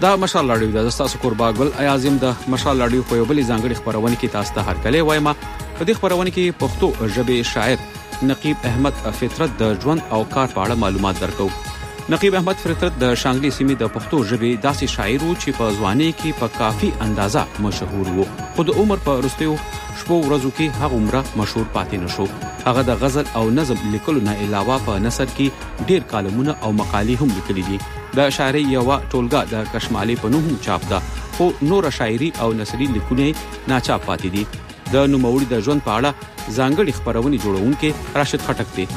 دا مشال راډیو د تاسو کوربا ګل ایازم د مشال راډیو په یو بل ځانګړي خبرونه کې تاسو ته هرکلی وایم. په دې خبرونه کې پښتو ژبې شاعر نقیب احمد فطرت د ژوند او کار په اړه معلومات درکو. نقیب احمد فطرت د شانګلي سیمې د پښتو ژبې داسې شاعر وو چې په ځوانۍ کې په کافي اندازه مشهور وو، خو د عمر په وروستیو شپو ورځو کې هغه عمره مشهور پاتې نشو. هغه د غزل او نظم لیکلو نه علاوه په نثر کې ډیر کالمونه او مقالې هم لیکلي دي. د شاعري یو ټولګه د کشمالي په نوم چاپ ده، خو نور شاعري او نثري لیکونه ناچاپ پاتې دي. د نوموړي د ژوند په اړه ځانګړي خبرونه جوړونکي راشد خټک دی.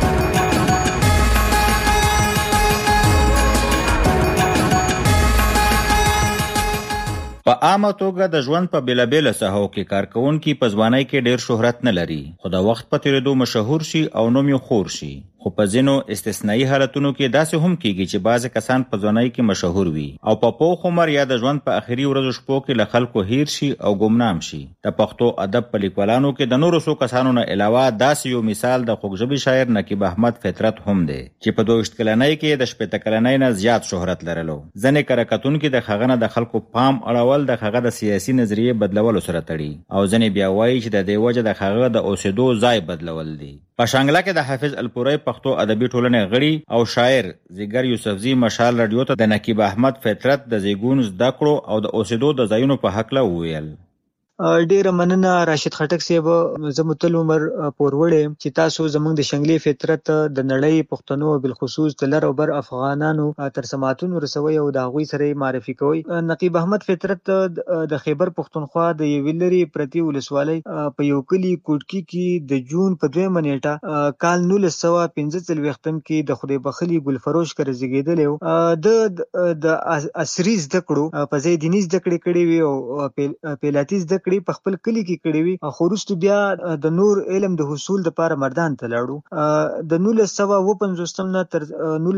په عامه توګه د ژوند په بیلابیل ساحو کې کارکونکي په ځوانۍ کې ډیر شهرت نه لري، خو د وخت په تیریدو مشهور شي او نوم یې خور شي. خو په ځینو استثنایی حالتونو کې داسې هم کیږي چې بعضې کسان په ځوانۍ کې مشهور وي او په پوخ عمر یا د ژوند په اخري ورځو شپو کې له خلکو هیر شي او ګمنام شي. د پښتو ادب په لیکوالانو کې د نورو څو کسانو نه علاوه داسې یو مثال د خوږژبي شاعر نقیب احمد فطرت هم دی چې په 22 کلنۍ کې د 80 کلنۍ نه زیات شهرت لرلو. ځینې کره کتونکي د هغه نه د خلکو پام اړول د هغه د سیاسي نظریې بدلولو سره تړي او ځینې بیا وایي چې د دې وجه د هغه د اوسېدو ځای بدلول دي. په شانګله کې د حافظ الپورۍ پښتو ادبي ټولنې غړي او شاعر زیګر یوسفزي مشال رادیو ته د نقیب احمد فطرت د زیګون زده کړو او د اوسېدو د ځایونو په هکله وویل. ډیره مننه راشد خټک صاحب. زه متل عمر پوروړی چې تاسو زموږ د شنګلي فطرت د نړۍ پښتنو بالخصوص د لر او بر افغانانو تر سماعتون رسوي او د هغوی سره معرفي کوي. نقیب احمد فطرت د خیبر پښتونخوا د یوې لرې پرتې ولسوالۍ په یو کلي کوټکي کې د جون په 2 نیټه کال 1945 کې د خدای بخلي ګلفروش کر زیږیدلی و. د عصري زده کړو په ځای دیني زده کړې کړې وي او پیلاتي زده په خپل کلی کې کړی وي، خو وروسته بیا د نور علم د حصول لپاره مردان ته لاړو. د 1955 نه تر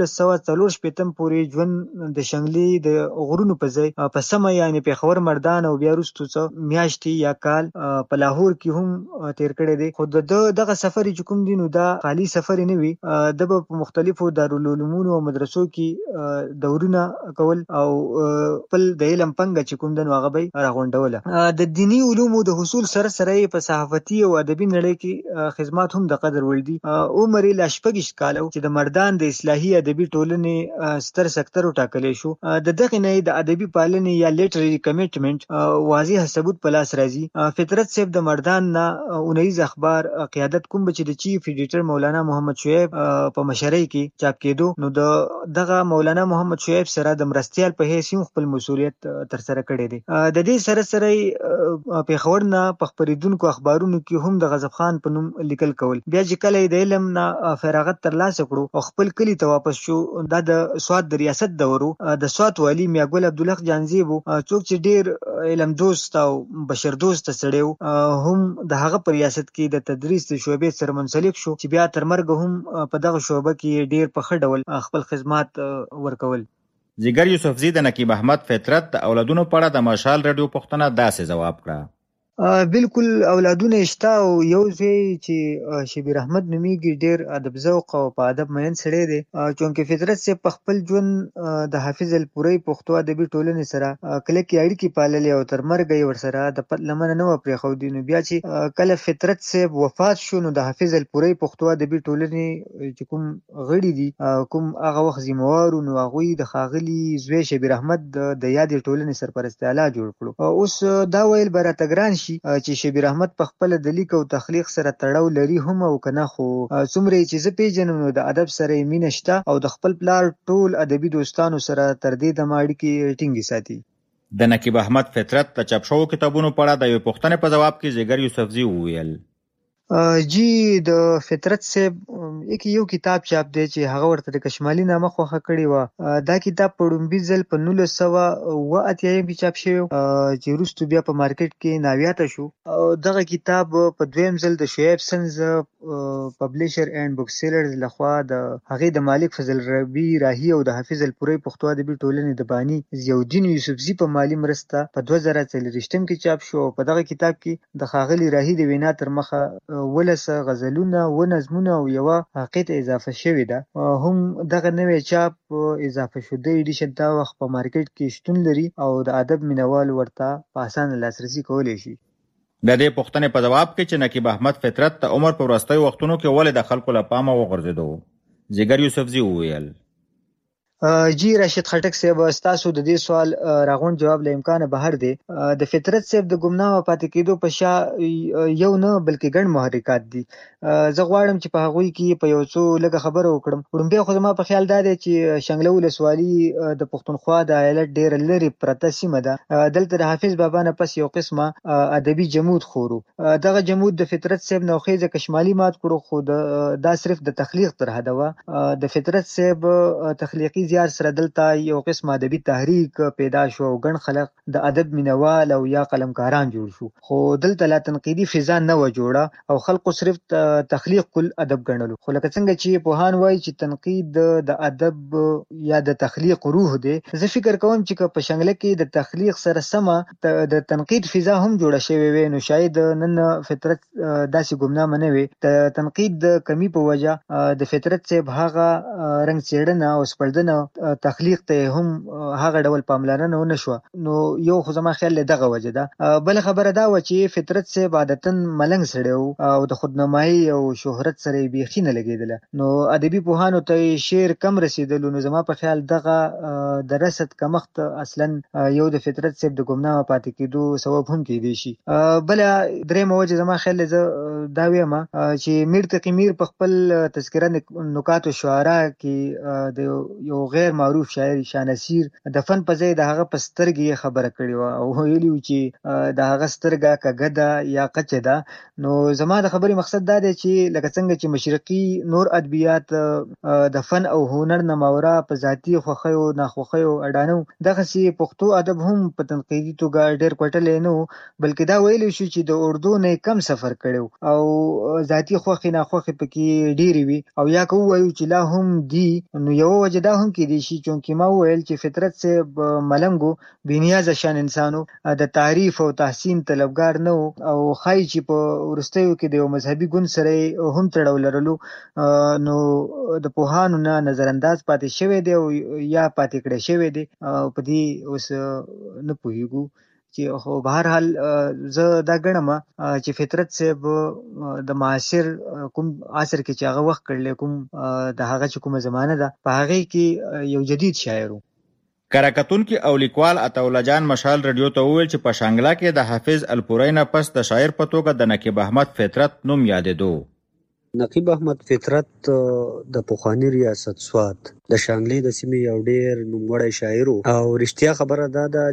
1940 پورې ژوند د شنګلي د غرونو په ځای په سمه یعنی پېښور مردان او بیا وروسته څه میاشتې یا کال په لاهور کې هم تیر کړی دی. خو دغه سفر چې کوم دی نو دا خالی سفر نه وي، د په مختلفو دارالعلومونو او مدرسو کې دورونه کول او خپل د علم پنګه چې کوم دی نو هغه به راغونډوله. د دیني علومو د حصول سره سره په صحافتي او ادبي نړۍ کې خدمات هم د قدر وړ دي. عمر یې لا 26 کاله چې د مردان د اصلاحي ادبي ټولنې ستر سکتر وټاکلی شو. د دغې نه د ادبي پالنې یا لیټرري کمیټمنټ واضح ثبوت په لاس راځي. فطرت صاحب د مردان نه اونیز اخبار قیادت کوم چې د چیف ایډیټر مولانا محمد شعیب په مشرۍ کې چاپ کېدو، نو دغه مولانا محمد شعیب سره د مرستیال په حیث خپل مسولیت تر سره کړی دی. د دې سره سره پېښور نه په خپرېدونکو اخبارونو کې هم د غضب خان په نوم لیکل کول. بیا چې کله د علم نه فراغت ترلاسه کړو او خپل کلي ته واپس شو، دا د سوات د ریاست دورو د سوات والي میاګل عبدالحق جانزیب څوک چې ډیر علم دوست او بشر دوست سړی و، هم د هغه په ریاست کې د تدریس د شعبې سره منسلک شو چې بیا تر مرګ هم په دغه شعبه کې ډیر په ښه ډول خپل خدمات ورکول. زیګر یوسفزي د نقیب احمد فطرت د اولادونو په اړه د مشال رادیو پوښتنه داسې ځواب کړه. بالکل اولادونه شته او یو ځای چې شبیر احمد نومیږي ډیر ادب ذوق او په ادب مین سړی دی، چونکه فطرت صاحب په خپل ژوند د حافظ الپورۍ پښتو ادبي ټولنې سره کلکې اړیکې پاللې او تر مرګه یې ورسره د پت لمنه نه وه پرېښودي. نو بیا چې کله فطرت صاحب وفات شو، نو د حافظ الپورۍ پښتو ادبي ټولنې چې کوم غړي دي، کوم هغه وخت ذمهوارو، نو هغوی د ښاغلي زوی شبیر احمد د یادې ټولنې سرپرست اعلی جوړ کړو. اوس دا ویل به راته ګران شي چې شبیر احمد په خپل د لیک او تخلیق سره تړاو لري هم او کنه، خو څومره چې زه پیژنم نو د ادب سره یې مینه شته او د خپل پلار ټول ادبي دوستانو سره تر دې دمه اړیکې ټینګې ساتي. د نقیب احمد فطرت د چاپ شوو کتابونو په اړه د یوې پوښتنې په ځواب کې زیګر یوسفزي وویل. جی د فطرت صاحب یو کتاب چاپ دی چې هغه ورته د کشمالي نامه خوښه کړې وه. دا کتاب په لومبي ځل په 1988 کې چاپ شوی چې وروسته بیا په مارکیټ کې ناویاته شو. دغه کتاب په دویم ځل د شعیب سنز پبلشر اینڈ بک سیلرز لخوا د هغې د مالک فضل ربی راهی او د حافظ الپورۍ پښتو ادبي ټولنې د بانی ضیاءالدین یوسفزي په مالی مرسته په 2024 کې چاپ شو. په دغه کتاب کې د ښاغلي راهی د وینا تر مخه 12 غزلونه و نظمونه او یوه حقیقت اضافه شوې ده. هم دغه نوې چاپ اضافه شوی ایډیشن دا وخت په مارکیټ کې شتون لري او د ادب مینوال ورته په اسانه لاسرسي کولی شي. د دې پوښتنې په جواب کې چې نقیب احمد فطرت د عمر په وروستیو وختونو کې ولې د خلکو له پامه وغورځېدو، جګر یوسفزي وویل: جی راشد خټک صاحب، ستاسو د دې سوال راغون جواب له امکانه بهر دی. د فطرت صاحب د ګمنام پاتې کېدو په شا یو نه بلکې ګڼ محرکات دي. زه غواړم چې په هغوی کې په یو څو لږه خبره وکړم. وړومبی خو زما په خیال دا دی چې شنګله ولسوالي د پښتونخوا د ایالت ډېره لرې پرته سیمه ده. دلته د حافظ بابا نه پس یو قسمه ادبي جمود خورو. دغه جمود د فطرت صاحب نوخیزه کشمالي مات کړو، خو دا صرف د تخلیق تر حده وه. د فطرت صاحب تخلیقي زیار سره دلته یو قسم ادبي تحریک پیدا شو او ګڼ خلک د ادب مینوال او یا قلمکاران جوړ شو، خو دلته لا تنقیدي فضا نه و جوړه او خلکو صرف تخلیق کل ادب ګڼلو. خو لکه څنګه چې پوهان وایي چې تنقید د ادب یا د تخلیق روح دی، زه فکر کوم چې په شنګله کې د تخلیق سره سمه د تنقید فضا هم جوړه شوې وي، نو شاید نن فطرت داسې ګمنامه نه وي. د تنقید د کمی په وجه د فطرت صاحب هغه رنګ څېړنه او سپړدنه تخلیق ته هم هغه ډول پاملرنه ونه شوه. نو یو خو زما خیال دغه وجه ده. بل خبره دا و چې فطرت صاحب عادتاً ملنګ سړی و او د خودنمایي او شهرت سره یې بیخي نه لګېدله، نو ادبي پوهانو ته شعر کم رسېدلو. نو زما په خیال دغه د رصد کمښت اصلا یو د فطرت صاحب د ګمنامه پاتې کېدو سبب هم کېدی شي. بله درېیمه وجه زما خیال زه دا وایم چې میر تقي میر په خپل تذکره نکات و شعرا کې د یو غیر معروف شاعر شاه نصیر د فن په ځای د هغه په سترګې خبره کړې وه او ویلي و چې د هغه سترګه کږه ده یا قچه ده. نو زما د خبرې مقصد دا دی چې لکه څنګه چې مشرقي نور ادبیات د فن او هنر نه ماورا په ذاتي خوښیو ناخوښیو اډانو، دغسې پښتو ادب هم په تنقیدي توګه ډېر کوټلی نه و، بلکې دا ویلی شو چې د اردو نه کم سفر کړی او ذاتي خوښې ناخوښې پکې ډېرې وي. او یا که ووایو چې لا هم دي، نو یوه وجه دا هم کېدی شي چونکې ما وویل چې فطرت صاحب ملنګو بېنیازه شان انسانو، د تعریف او تحسین طلبګار نه و او ښایي چې په وروستیو کې د یو مذهبي ګوند سره هم تړاو لرلو، نو د پوهانو نه نظرانداز پاتې شوی دی او یا پاتې کړی شوی دی. په دې اوس نه پوهېږو چې خو به هر حال زه دا ګڼم چې فطرت صاحب د معاصر کوم عصر کې چې هغه وخت کړلی، کوم د هغه چې کومه زمانه ده، په هغې کې یو جدید شاعر و. کراکتونکي او لیکوال عطاالله جان مشال رادیو ته وویل چې په شانګله کې د حافظ الپورۍ نه پس د شاعر په توګه د نقیب احمد فطرت نوم یادېدو. نقیب احمد فطرت د پخواني ریاست سوات د شانګلې د سیمې یو ډېر نوموړی شاعر و او رښتیا خبره دا ده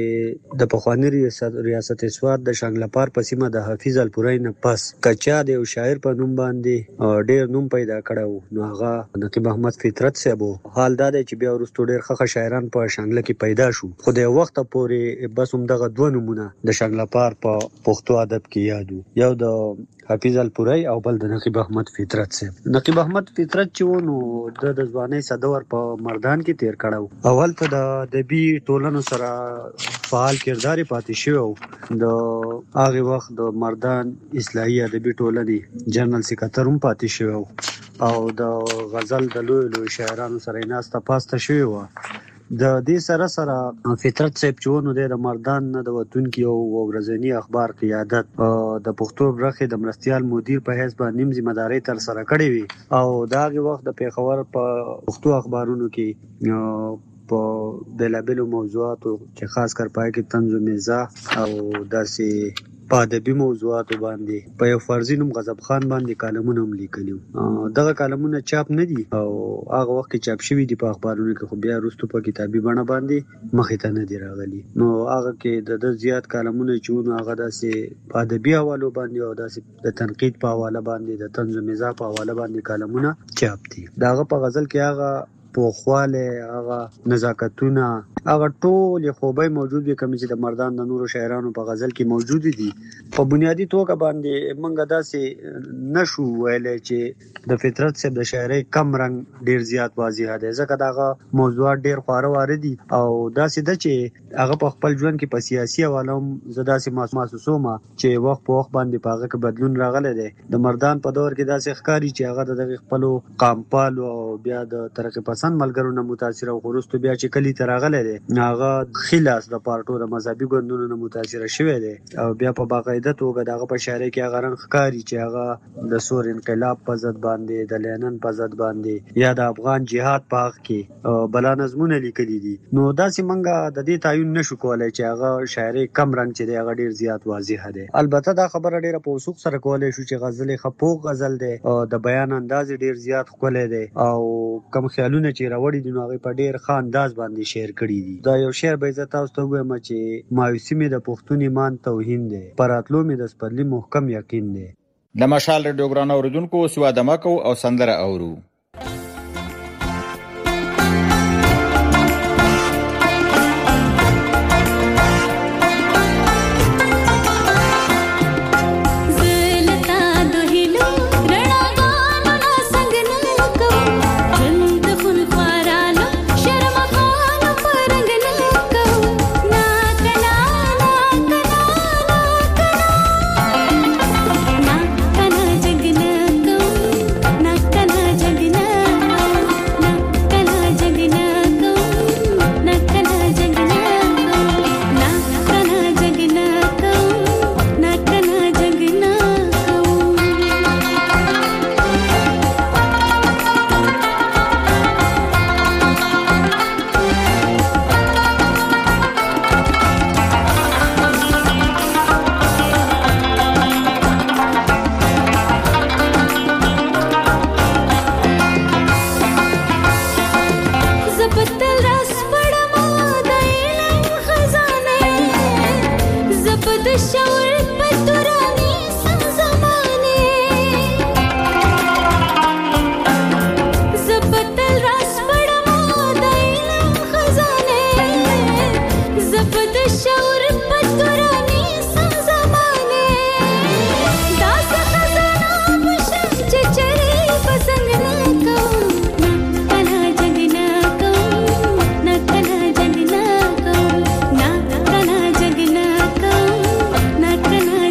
چې د پخواني ریاست سوات د شانګلپار په سیمه د حافظ الپورۍ نه پس که چا د یو شاعر په نوم باندې ډېر نوم پیدا کړی و نو هغه نقیب احمد فطرت صاحب و. حال دا دی چې بیا وروستو ډېر ښه شاعران په شانګله کې پیدا شو، خو د یو وخته پورې بس همدغه دوه نومونه د شانګلپار په پښتو ادب کې یاد وو، یو د حافظ الپورۍ او بل د نقیب احمد فطرت صاحب. نقیب احمد فطرت چې و نو د ځوانۍ صدور په مردان کې تیر کړی او هلته د ادبي ټولنو سره فعال کردار پاتې شوی و. د هغې وخت د مردان اصلاحي ادبي ټولنې جنرال سکرټر هم پاتې شوی و او د غزل د لویو شاعرانو سره یې ناسته پاسته شوې وه. د دې سره سره فطرت صاحب چې و نو دی د مردان نه د وتونکي یو ورځني اخبار قیادت د پښتو برخې د مرستیال مدیر په حیث باندې هم ذمهدارۍ ترسره کړې وي او د هغې وخت د پېښور په پښتو اخبارونو کې په بېلابېلو موضوعاتو چې خاص کر پای کې طنز و مزاح او داسې په ادبي موضوعاتو باندې په یو فرضي نوم غضب خان باندې کالمونه هم لیکلي وو. دغه کالمونه چاپ نه دي او هغه وخت کې چاپ شوي دي په اخبارونو کې، خو بیا وروستو په کتابي بڼه باندې مخې ته نه دي راغلي. نو هغه کې د زیات کالمونه چې وو نو هغه داسې په ادبي حوالو باندې او داسې د تنقید په حواله باندې د طنز و مزاح په حواله باندې کالمونه چاپ دي. د هغه په غزل کې هغه پوخواله، هغه نزاکتونه هغه ټول خوبای موجود وي کوم چې د مردان د نورو شاعرانو په غزل کې موجود دي. په بنیادی توګه باندې موږ داسې نشو ویلې چې د فطرت صاحب د شاعرۍ کم رنګ ډیر زیات واضح دی، ځکه دغه موضوعات ډیر خواره واره دي او داسې ده چې هغه په خپل ژوند کې په سیاسي حواله هم زه داسې محسوسوم چې وخت په وخت باندې په هغه کې بدلون راغلی دی. د مردان په دور کې داسې ښکاري چې هغه د دغه خپلو قامپالو او بیا د ترقي پسند ملګرو نه متاثر او وروسته بیا چې کلی ته راغلی دی هغه خلاص د پارټو د مذهبي ګوندونو نه متاثر شوی دی او بیا په باقاعده توګه دغه په شاعرۍ کې هغه رنګ ښکاري چې هغه د سور انقلاب په ضد باندې، د لینن په ضد باندې یا د افغان جهاد په حق کې بلا نظمونه لیکلي دي. نو داسې موږ د دې تعین نشو کولای چې هغه شاعرۍ کم رنګ چې دی هغه ډیر زیات واضح دی. البته دا خبره ډیره په وثوق سره کولای شو چې غزل خپوغ غزل دی او د بیان انداز ډیر زیات ښکلی دی او کوم خیالونه چې راوړي دي نو هغه په ډیر ښه انداز باندې شعر کړي دي. دا یو شعر به زه تاسو ته ووایم چې مایوسي مې د پښتون ایمان توهین دی، پر راتلو مې د سپرلي محکم یقین دی. د مشال ریډیو ګران اوریدونکو سوا دمکو او سندره اورو. na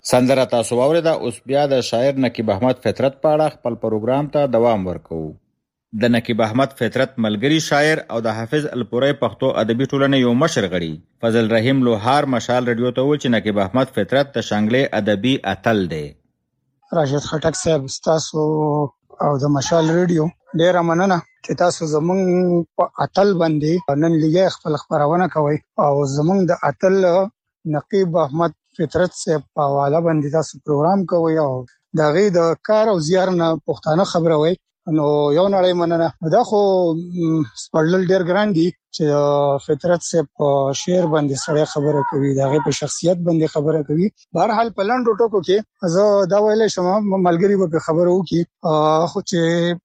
سندره تاسو واورېده. اوس بیا د شاعر نقیب احمد فطرت په اړه خپل پروګرام ته دوام ورکوو. د نقیب احمد فطرت ملګری شاعر او د حافظ الپورۍ پښتو ادبي ټولنې یو مشر غړي فضل رحیم لوهار مشال رادیو ته وویل چې نقیب احمد فطرت د شانګلې ادبي اتل دی. راشد خټک صاحب تاسو او د مشال رادیو ډیره مننه چې تاسو زمونږ په اتل باندې نن لږه خپل خبرونه کوي او زمونږ د اتل نقیب احمد فطرت صاحب په حواله باندې تاسو پروګرام کوي او د غي د کار او زیار نه پښتانه خبروي. نو یو نړۍ مننه. دا خو سپړل ډیر ګران دي چې فطرت صاحب شعر باندې سره خبره کوي، دا غي په شخصیت باندې خبره کوي. بهر حال په لاندو ټکو کې زه دا ویلې شم ملګری به خبرو کی خو چې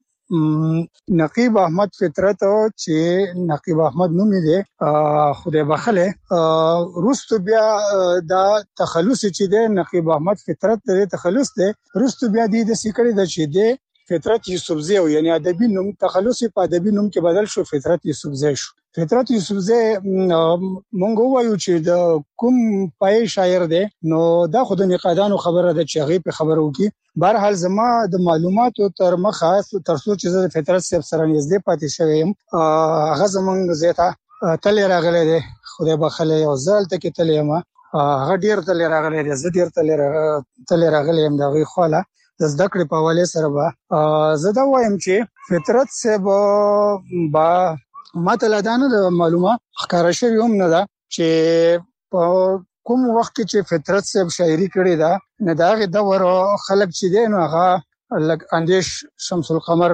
نقیب احمد فطرت چې نقیب احمد نوم دی خدای بخله روستو بیا دا تخلص چې دی نقیب احمد فطرت د تخلص دی روستو بیا دی د سیکړې د چې دی فطرت یوسفزی او یعنی ادبی نوم تخلص په ادبی نوم کې بدل شو، فطرت یوسفزی شو. فطرت یوسفزی مونږ وایو چې د کوم پای شاعر دی نو دا خود نقادانو خبره ده چې هغه په خبرو کې بهر حال زما د معلوماتو تر مخه تر څو چې د فطرت صاحب نږدې پاتې شوم هغه زمونږ زیاته تل راغلی دی خدای بخله او زال ته کې تل ما هغه ډیر تل راغلی دی زه ډیر تل راغلی هم دا غي خاله د زده کړې په حواله سره به زه دا وایم چې فطرت صاحب با ماته لدانه د معلومه ښکارا شوی هم نه ده چې په کوم وخت کې چې فطرت صاحب شاعري کړې ده نه دا غي د ور خلک چې دي نو هغه لک اندیش شمس القمر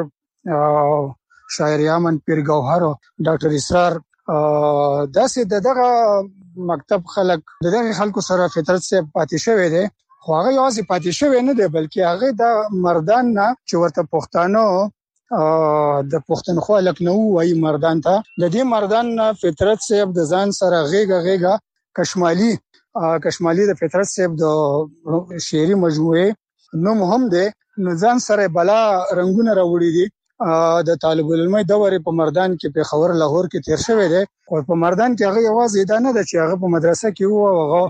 شاعر یامن پیر گوهر ډاکټر اسرار داسې دغه مکتب خلک دغه خلکو سره فطرت صاحب پاتې شوی دی. خو هغه یوازې پاتې شوی نه دی بلکې هغه د مردان نه چې ورته پښتانه د پښتونخوا لکنو وای مردان ته د دې مردان فطرت صاحب د ځان سره غیګه کشمالی د فطرت صاحب د شعري مجموعه نو هم ده نو ځان سره بلا رنگونه راوړي دي د طالب العلم دورې په مردان کې په خبر لاهور کې تیر شوی دی او په مردان کې هغه یوازې دا نه ده چې هغه په مدرسه کې وو هغه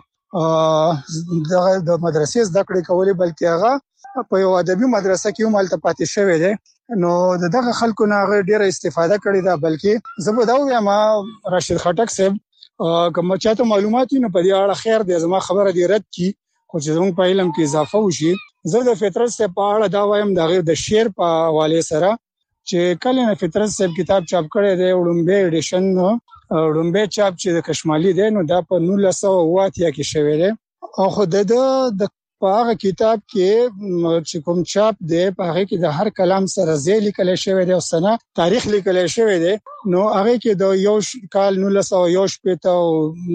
د مدرسې زده کړې کولې بلکې هغه په یو ادبي مدرسه کې هم الته پاتې شوی دی. نو دغه خلکو نه هغه ډیره استفاده کړې ده بلکې زه دا وایم راشد خټک صاحب کوم چاته معلومات نه پدې اړه خیر دی زما خبره دی رد کی خو چې زموږ په علم کې اضافه وشي زه د فطرت صاحب په اړه دا وایم د غیر د شعر په حواله سره چې کله نه فطرت صاحب کتاب چاپ کړی دی وړومبه ایډیشن وړومبه چاپ چې د کشمالی دی نو دا په 1908 کې شوی دی او خو د په هغه کتاب کې چې کوم چاپ دی په هغه کې د هر کلام سره ځای لیکل شوی دی او سنه تاریخ لیکل شوی دی نو هغه کې د یو کال 1908 پته او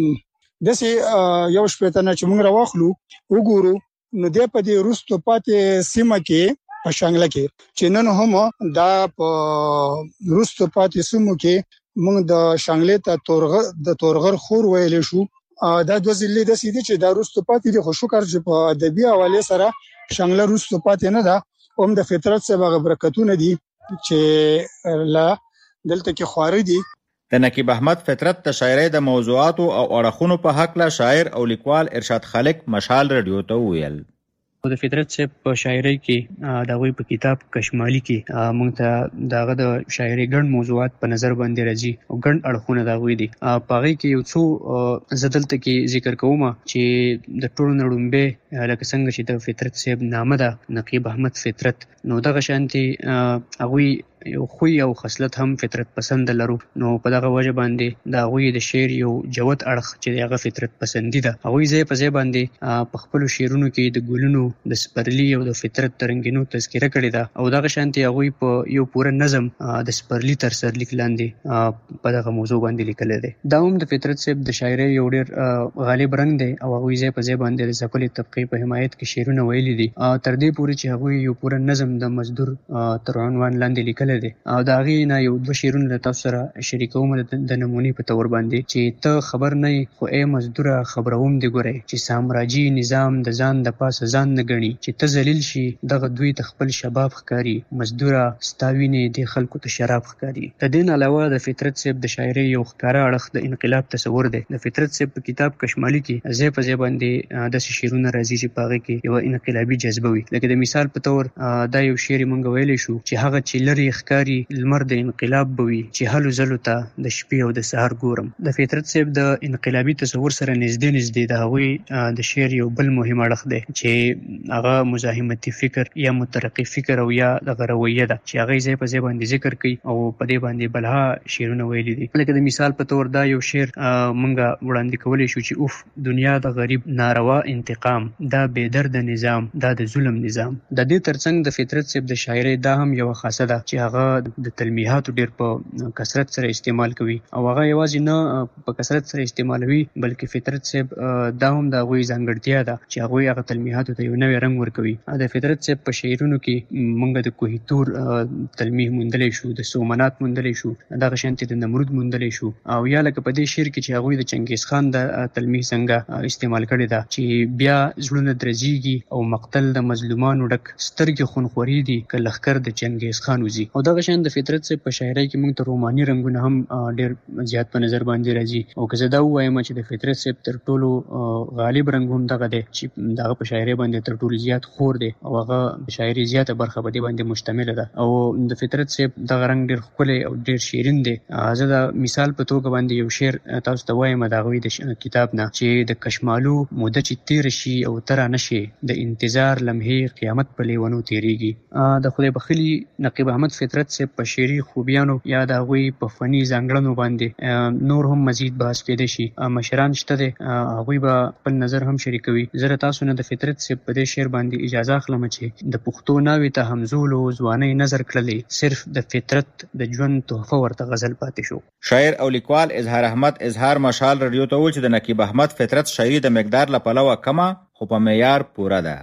دسي یو شپته نه چې موږ راوخلو وګورو نو د په دې روستو پاتې سیمه کې په شانګله کې چې نن هم دا په روستو پاتې سیمو کې موږ د شانګلې ته تورغر خور ویل شو دا د ځلې د سیدي چې دا روستو پاتې دي خو شکر چې په ادبي حواله سره شانګله روستو پاتې نه ده هم د فطرت څخه برکتونه دي چې لا دلته کې خواري دي. د نقیب احمد فطرت د شاعرۍ د موضوعاتو او اړخونو په حق لا شاعر او لیکوال ارشاد خالق مشال رادیو ته ویل. د فطرت صاحب په شاعرۍ کې دا وی په کتاب کشمالی کې موږ ته داغه د شاعرۍ ګڼ موضوعات په نظر باندې راځي او ګڼ اړخونه دا وی دي په هغه کې یو څو زدلته کې ذکر کوم چې د ټولو نړومبه لکه څنګه چې د فطرت صاحب نامه ده نقیب احمد فطرت نو دغه شانتي هغه یو خو یو خصلت هم فطرت پسند لرو نو په دغه وجه باندې دا غوي د شعر یو جوت اړخ چې هغه فطرت پسندي ده هغه یې په ځای باندې په خپل شعرونو کې د ګلونو د سپرلی او د فطرت ترنګینو تذکره کړې ده او دغه شانتي هغه په یو پوره نظم د سپرلی تر سر لیک لاندې په دغه موضوع باندې لیکل دي. دا هم د فطرت صاحب د شاعرۍ یو ډېر غالب رنګ دی او هغه یې په ځای باندې د ځپلې طبقه په حمایت کې شعرونه ویلي دي تر دې پورې چې هغه یو پوره نظم د مزدور تر عنوان لاندې لیکل لیکل دي او دا غي نه یو دوه شعرونه تاسو سره شریکوم د نمونې په تور باندې چې ته خبر نه خو ای مزدوره خبروم دی ګوري چې سامراجي نظام د ځان د پاسه ځان نه غني چې ته ذلیل شي دغه دوی ته خپل شباب ښکاری مزدوره ستاوینه د خلکو ته شراب ښکاری. د دین علاوه د فطرت صاحب د شاعري یو ښکارا اړخ د انقلاب تصور دی. د فطرت صاحب په کتاب کشمالي کې زې په زې باندې د شعرونو راځي چې پاغه کې یو انقلابي جذبه وي. لکه د مثال په تور دا یو شعر مونږ ویلی شو چې هغه چې لري ښکاری لمر د انقلاب بوي چې هلو زلو ته د شپې او د سحر ګورم. د فطرت صاحب د انقلابي تصور سره نږدې د هغوی د شعر یو بل مهم اړخ دی چې هغه مزاحمتي فکر یا مترقي فکر او یا دغه رویه ده چې هغه ځای په ځای باندې ذکر کوي او په دې باندې بلها شعرونه ویلي دي. لکه د مثال په تور دا یو شعر مونږ وړاندې کولی شو چې اوف دنیا د غریب ناروا انتقام دا بې درد نظام دا د ظلم نظام. د دې ترڅنګ د فطرت صاحب د شاعري دا هم یو خاصه ده چې هغه د تلمیحاتو ډیر په کثرت سره استعمال کوي او هغه یوازې نه په کثرت سره استعمالوي بلکې فطرت صاحب دا هم د هغوی ځانګړتیا ده چې هغوی هغه تلمیحاتو ته یو نوی رنګ ورکوي. د فطرت صاحب په شعرونو کې مونږ د کوهیتور تلمیح موندلی شو، د سومنات موندلی شو، دغه شانتې د نمرود موندلی شو او یا لکه په دې شعر کې چې هغوی د چنګیز خان د تلمیح څنګه استعمال کړې ده چې بیا زړونه درزیږي او مقتل د مظلومانو ډک سترګې خونخوري دي که لښکر د چنګیز خان وځي. او دغه شان د فطرت صاحب په شاعرۍ کې مونږ ته روماني رنګونه هم ډېر زیات په نظر باندې راځي او که زه دا ووایم چې د فطرت صاحب تر ټولو غالب رنګ هم دغه دی چې دغه په شاعرۍ باندې تر ټولو زیات خور دی او هغه د شاعرۍ زیاته برخه په دې باندې مشتمله ده او د فطرت صاحب دغه رنګ ډېر ښکلی او ډېر شیرین دی. زه د مثال په توګه باندې یو شعر تاسو ته وایم د هغوی د کتاب نه چې د کشمالو موده چې تېره شي او ته رانشي د انتظار لمحې قیامت په لیونو تېرېږي. د خدای بخښلي نقیب احمد فطرت صاحب په شعري خوبیانو یا د هغوی په فني ځانګړنو باندې نور هم مزید بحث کېدی شي. مشران شته دی هغوی به خپل نظر هم شریکوي. زه تاسو نه د فطرت صاحب په دې شعر باندې اجازه اخلم چې د پښتو ناوې ته همزولو ځوانۍ نظر کړلی صرف د فطرت د ژوند تحفه ورته غزل پاتې شو. شاعر او لیکوال اظهار احمد اظهار مشال رادیو ته وویل چې د نقیب احمد فطرت شاعري د مقدار له پلوه کمه خو په معیار پوره ده.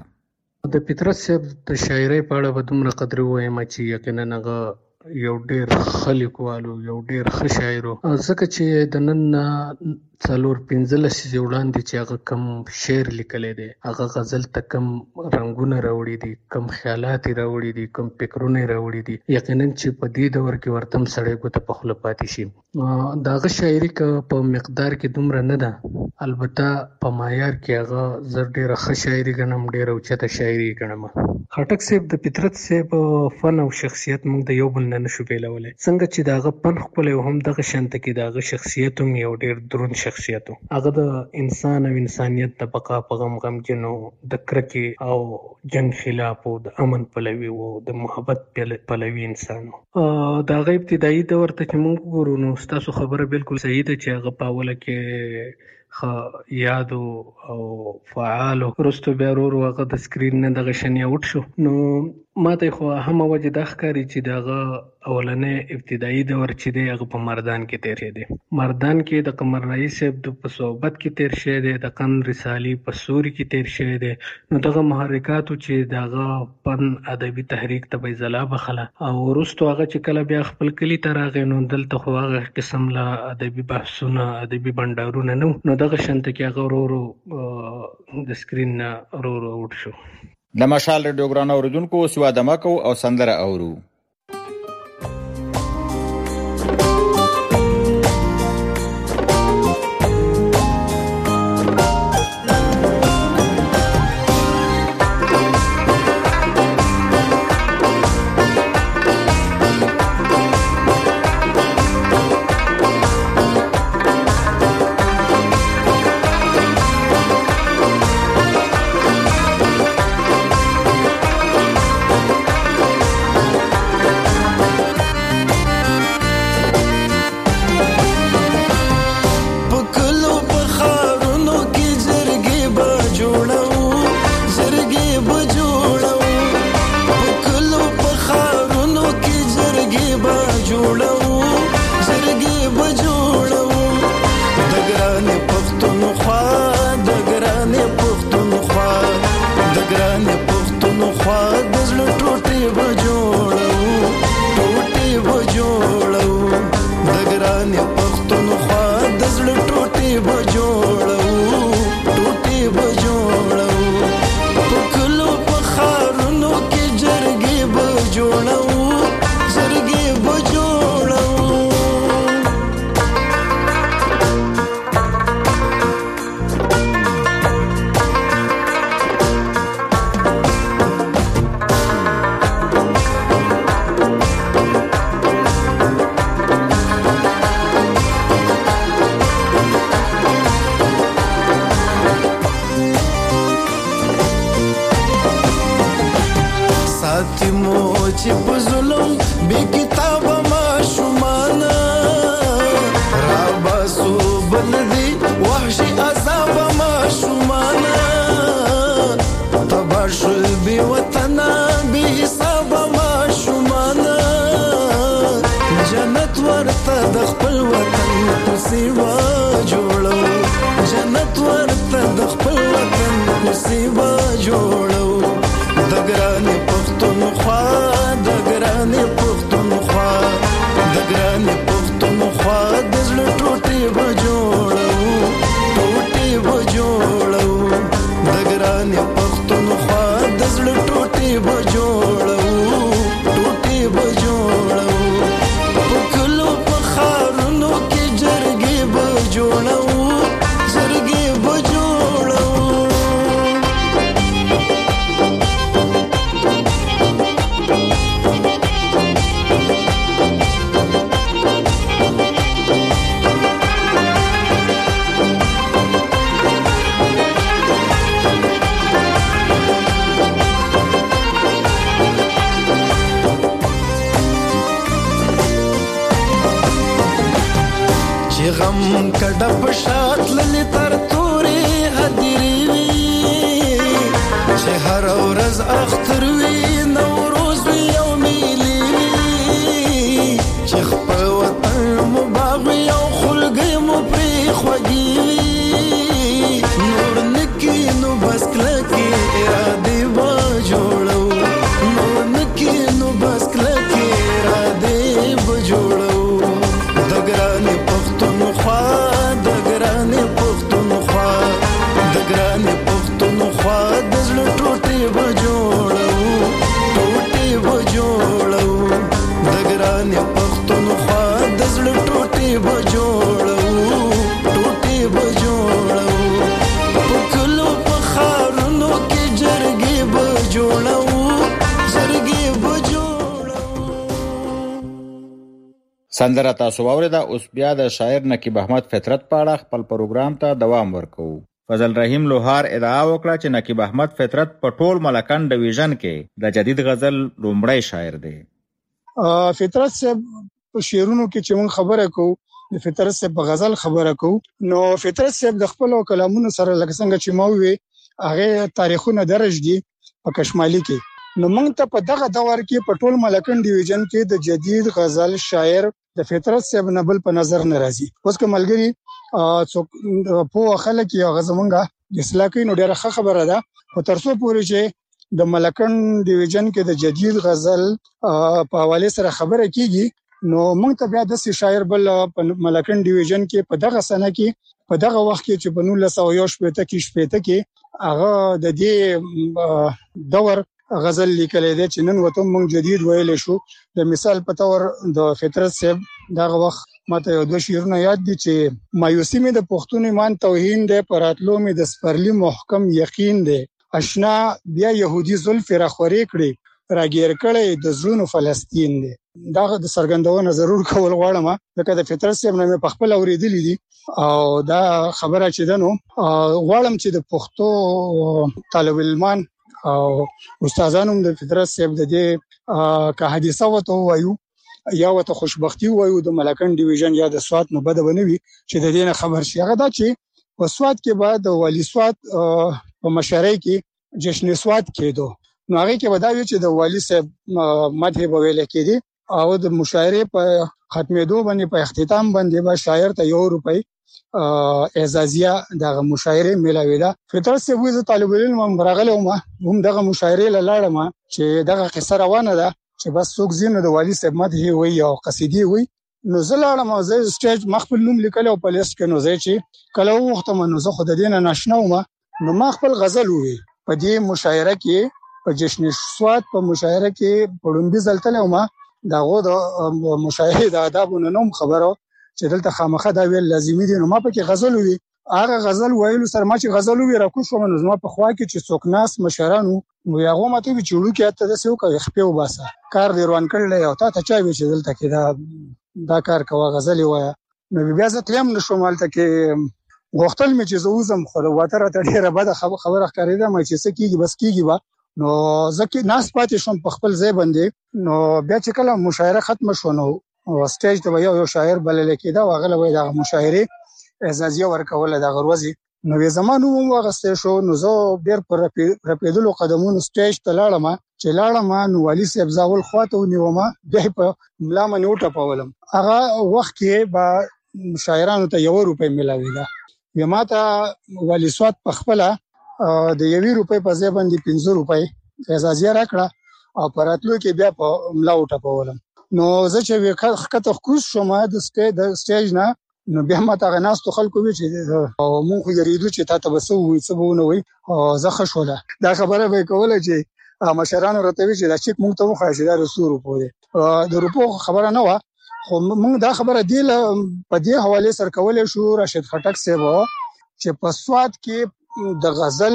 د فطرت صاحب د شاعرۍ په اړه به دومره قدر ووایم چې یقینا هغه یو ډېر ښه لیکوال یو ډېر ښه شاعر ځکه چې د نن 4-15 لسیزې وړاندې چې هغه کم شعر لیکلی دی هغه غزل ته کم رنګونه راوړي دي کم خیالات یې راوړي دي کم فکرونه یې راوړي دي یقینا چې په دې دور کې ورته هم سړی ګوته په خوله پاتې شي. د هغه شاعري که په مقدار کې دومره نه ده البته په معیار کې هغه زه ډېره ښه شاعري ګڼم ډېره اوچته شاعري ګڼم. خټک صاحب د فطرت صاحب فن او شخصیت موږ د یو بل نه نشو بېلولی څنګه چې د هغه فن ښکلی او هم دغه شانته کې د هغه شخصیت هم یو ډېر دروند شخصیت و. هغه د انسان او انسانیت د بقا په غمجن و د کرکې او جنگ خلاف او د امن پلوي او د محبت پلوي انسان و. د هغه ابتدایي دور ته چې موږ وګورو نو ستاسو خبره بالکل صحیح ده چې هغه په اوله کې یاد او فعال وروسته بیا ورو هغه د سکرین نه دغه شنې اوټ شو. نو ماته خو هم وجه دا ښکاري چې دغه اولنې ابتدایي دور چې دی هغه په مردان کې تیر شوی دی. مردان کې د قمر رئیس صاحب په صحبت کې تیر شوی دی د قند رسالي په سوري کې تیر شوی دی. نو دغه محرکاتو چې دغه فن ادبي تحریک ته به ځلا بخله او وروسته هغه چې کله بیا خپل کلي ته راغی نو دلته خو هغه قسم له ادبي بحثونه ادبي بنډارونه نه نو دغه شانته کې هغه ورو د سکرین نه ورو وټ شو. د مشال رادیو ګران اوریدونکو سوا دمکو او سندره اورو. جوړو د ګرانې پښتونخوا د ګرانې پښتونخوا د ګرانې پښتونخوا د زړه ټوټې به جوړو ټوټې به جوړو د ګرانې پښتونخوا د زړه ټوټې به جوړو ټوټې به جوړو په کلو په ښارونو کې جرګې به جوړو جرګې به جوړو غم کډه په شات للی تر تورې هدیرې وي چې هر ورځ اختر وي نوروز وي او میلې وي چې خپل وطن مو باغ وي او خلګۍ مو پرې خوږې وي نور نکي نو بس کلکې ارادې به جوړو نور نکي نو بس کلکې ارادې به جوړو د ګرانې پښتونخوا د ګرانې پښتونخوا د ګرانې پښتونخوا د زړه ټوټې به جوړو ټوټې به جوړو د ګرانې پښتونخوا د زړه ټوټې به جوړو ټوټې به جوړو په کلو په ښارونو کې جرګې به جوړو جرګې به جوړو. سندره تاسو واورېده. اوس بیا د شاعر نقیب احمد فطرت په اړه خپل پروګرام ته دوام ورکوو. فضل رحیم لوهار ادعا وکړه چې نقیب احمد فطرت په ټول ملکن ډویژن کې د جدید غزل لومړی شاعر دی. فطرت صاحب په شعرونو کې چې موږ خبره کوو د فطرت صاحب په غزل خبره کوو نو فطرت صاحب د خپل کلامونو سره لکه څنګه چې ما وی هغه تاریخونه درج دي په کشمالي کې نو موږ ته په دغه دور کې په ټول ملکن ډیویژن کې د جدید غزل شاعر د فطرت صاحب نه بل په نظر ناراضي. اوس کوملګری څوک په خلک یو غزمنګه اصلاح کوي نو ډیره خبره ده او ترڅو پورې چې د ملکن ډیویژن کې د جدید غزل په حواله سره خبره کیږي نو موږ ته بیا د شاعر بل په ملکن ډیویژن کې په دغه سنه کې په دغه وخت کې چې په 1918 کې هغه د دې دور غزل لیکلې ده چې نن وته موږ جدید ویل شو. د مثال په تور د فطرت صاحب دغه وخت ماته یو دوه شعرونه یاد دي چې مایوسی مې د پښتون ایمان توهین ده پراتلو مې د سپرلی محکم یقین ده آشنا بیا يهودي زلف راخوري کړي راګیر کړي د زړونو فلسطین ده. دا د سرګندونه ضرور کول غواړم ځکه د فطرت صاحب نه په خپل اوریدلې دي او دا خبره چې دنو غواړم چې د پښتو طالب علمان او استادانو د فطرت صاحب د دې که حادثه وته وایو یا وته خوشبختی وایو د ملکن ډیویژن یا د سوات نه بده بنوي چې د دې نه خبر شي. هغه دا چې په سوات کې بعد د والی سوات په مشارۍ کې جشن سوات کېدو نو هغه کې وداوی چې د والی صاحب مدح به ویل کېدی او د مشاعره په ختمېدو باندې په اختتام باندې به شاعر ته ₹1 اعزازیه دغه مشاعره ملاوي ده. فطرت صاحب وز طالب علم راغله هم دغه مشاعره لاړم چې دغه قصه روانه ده چې بس څوک زینو د والی صاحب مدح وي او قصیدې وي نو زلاړم زه سټیج مخبل نوم لیکل او په لیست کې نو زه چې کله وخت منو زه خود دینه ناشنا وم نو ما خپل غزل وی په دې مشاعره کې په جشن سوات په مشاعره کې پړومبي زلتل وم داغه د مشاعره د آدابونو نوم خبرو چې دلته خامخه دا ویل لازمي دي نو ما پکې غزل وی هغه غزل ویلو سره ما چې غزل وی راکو شو نو ما په خوا کې چې څوک ناس مشرانو نو هغه ماته وی چړو کې ته د سیو کوي خپل وباسه کار دی روان کړل او ته چا وی چې دلته کې دا کار کوه غزل وای نو بیا زه تلم نشو مالته کې غوښتل مې چې زوزم خو واتره ته ډیره بده خبره ښکارېده مې چې سکیږي بس کیږي با نو ځکه ناس پاتې شوم په خپل ځای باندې نو بیا چې کله مشاعره ختم شو نو سټیج ته یو شاعر بلل کېده واغله وای دا مشاعره اعزازیه ورکول د غروزي نو زمانو واغسته شو نو زه ډیر پر رپیدلو قدمونو سټیج ته لاړم چې لاړم نو والی صاحب زاول خواته ونیوما بیا په ملا منې وټپولم هغه وخت کې با شاعرانو ته ₹1 ملاوي دا یما ته والی سوات په خپل د 1 روپۍ په ځای باندې 15 روپۍ اعزازیه راکړه او پراتلو کې بیا په ملا وټپولم. نو زه چې خکته خوش شوم د سټیج نه، نو بیا ما ته غناستو خلکو وی چې او مونږ خو یریدو چې تاسو به څه وونه وي او زه خښوله. دا خبره به کوله چې مشرانو راته وی چې دا چیک مونږ ته وخایي چې دا رسورو پوره د روپو خبره نه و، خو مونږ دا خبره دی په دې حواله سره کولې شو راشد خټک صاحب چې په سواد کې د غزل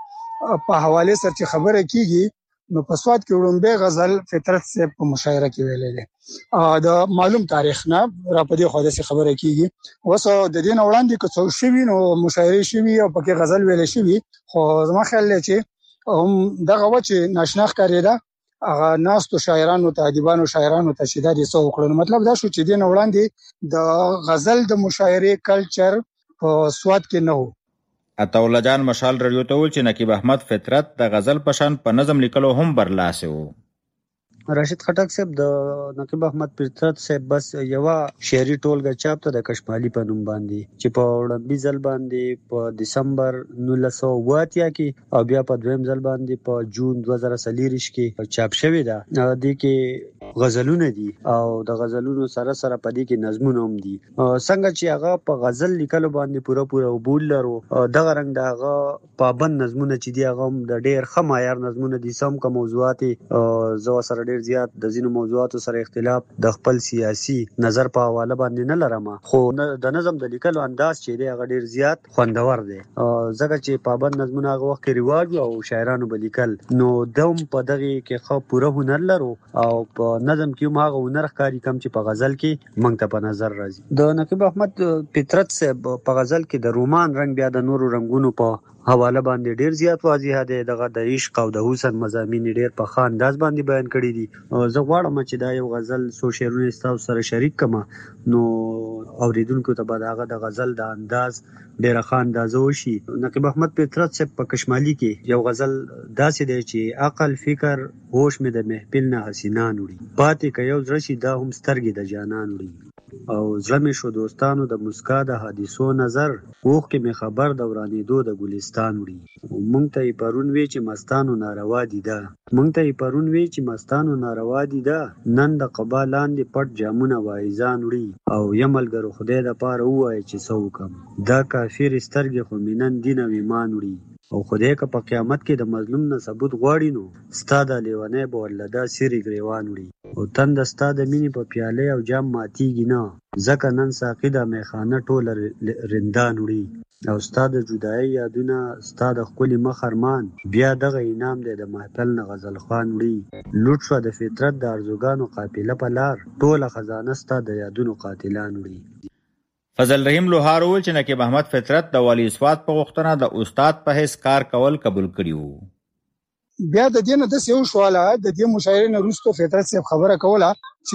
په حواله سره چې خبره کیږي، نو په سواد کې وړاندې غزل فطرت صاحب په مشاعره کې ویلې ده د معلوم تاریخ نه را په دې خو د خبره کیږي. وسو د دین وړاندې که څو شوی نو مشاعره شوی او پکې غزل ویلې شوی، خو زما خیال دی چې هم دغه و چې ناشنا ښکارېده هغه ناستو شاعرانو ته ادیبانو شاعرانو ته چې دا دې څه وکړو. مطلب دا شو چې دین وړاندې د غزل د مشاعره کلچر په سواد کې نه و. عطاالله جان مشال رادیو ته ویل چې نقیب احمد فطرت د غزل په شان په نظم لیکلو هم برلاسه وو. راشد خټک صاحب د نقیب احمد فطرت صاحب بس یو شعري ټولګه چاپ ته د کشمالي په نوم باندې چې په وړاندې ځل باندې په دسمبر 1980 کې او بیا په دویم ځل باندې په جون 2023 کې چاپ شوی ده. د کې غزلونه دي او د غزلونو سره سره په دې کې نظمونه هم دي. څنګه چې هغه په غزل لیکلو باندې پوره وبول لرو، دغه رنګ د هغه پابند نظمونه چې دی هغه د ډېر ښه معیار نظمونه دي. سم کوم موضوعات زو سره ډېر زیات د ځینو موضوعاتو سره اختلاف د خپل سیاسي نظر په حواله باندې نه لرم، خو د نظم د لیکلو انداز چې دی هغه ډیر زیات خوندور دی. ځکه چې پابند نظمونه هغه وخت رواج او شاعرانو به لیکل، نو دوم په دغه کې خو پوره هنر لرو او په نظم کې هم هغه هنر ښکاري کم چې په غزل کې موږ ته په نظر راځي. د نقیب احمد فطرت صاحب په غزل کې د رومان رنگ بیا د نورو رنگونو په حواله باندې ډیر زیات واضح دی. دغه د عشق او د حسن مضامین ډیر په ښه انداز باندې بیان کړي دي. زه غواړم چې دا یو غزل څو شعرونه ستاسو سره شریک کړم، نو اوریدونکو ته به هغه د غزل د انداز ډیر ښه اندازه وشي. نقیب احمد فطرت صاحب په کشمالي کې یو غزل داسې دی چې عقل فکر هوش مې د محفل نه حسینان وړي، پاتې که یو زړه شي دا هم سترګې د جانان وړي، او زړه مې شو دوستانو د مسکا د حادثو نظر، اوښ کې مې خبر د ورانېدو د ګلستان وړي. مونږ ته یې پرون وی چې مستانو ناروا دي ده، مونږ ته یې پرون وی چې مستانو ناروا دي ده، نن د قبا لاندې پټ جامونه وایزان وړي، او یم ملګرو خدای د پاره ووایه چې څه وکړم، دا کافر سترګې خو مې نن دین او ایمان وړي، او خدای که په قیامت کې د مظلوم نه ثبوت غواړي نو ستا د لیونی به ورله دا سیرې ګریوان وړي، او تنده ستا د مینې په پیالې او جام ماتیږي نه، ځکه نن ساقي د میخانه ټوله رندان وړي، او ستا د جدایي یادونه ستا د ښکلي مخ ارمان، بیا دغه انعام دی د محفل نه غزل خوان وړي، لوټ شوه د فطرت د ارزوګانو قافله په لار، ټوله خزانه ستا د یادونو قاتلان وړي. فضل رحیم لوهار وویل چې نقیب احمد فطرت د والي سواد په غوښتنه د استاد په حیث کار کول قبول کړي وو. بیا د دې نه داسې وشوله، د دې مشاعرې نه وروسته فطرت صاحب خبره کوله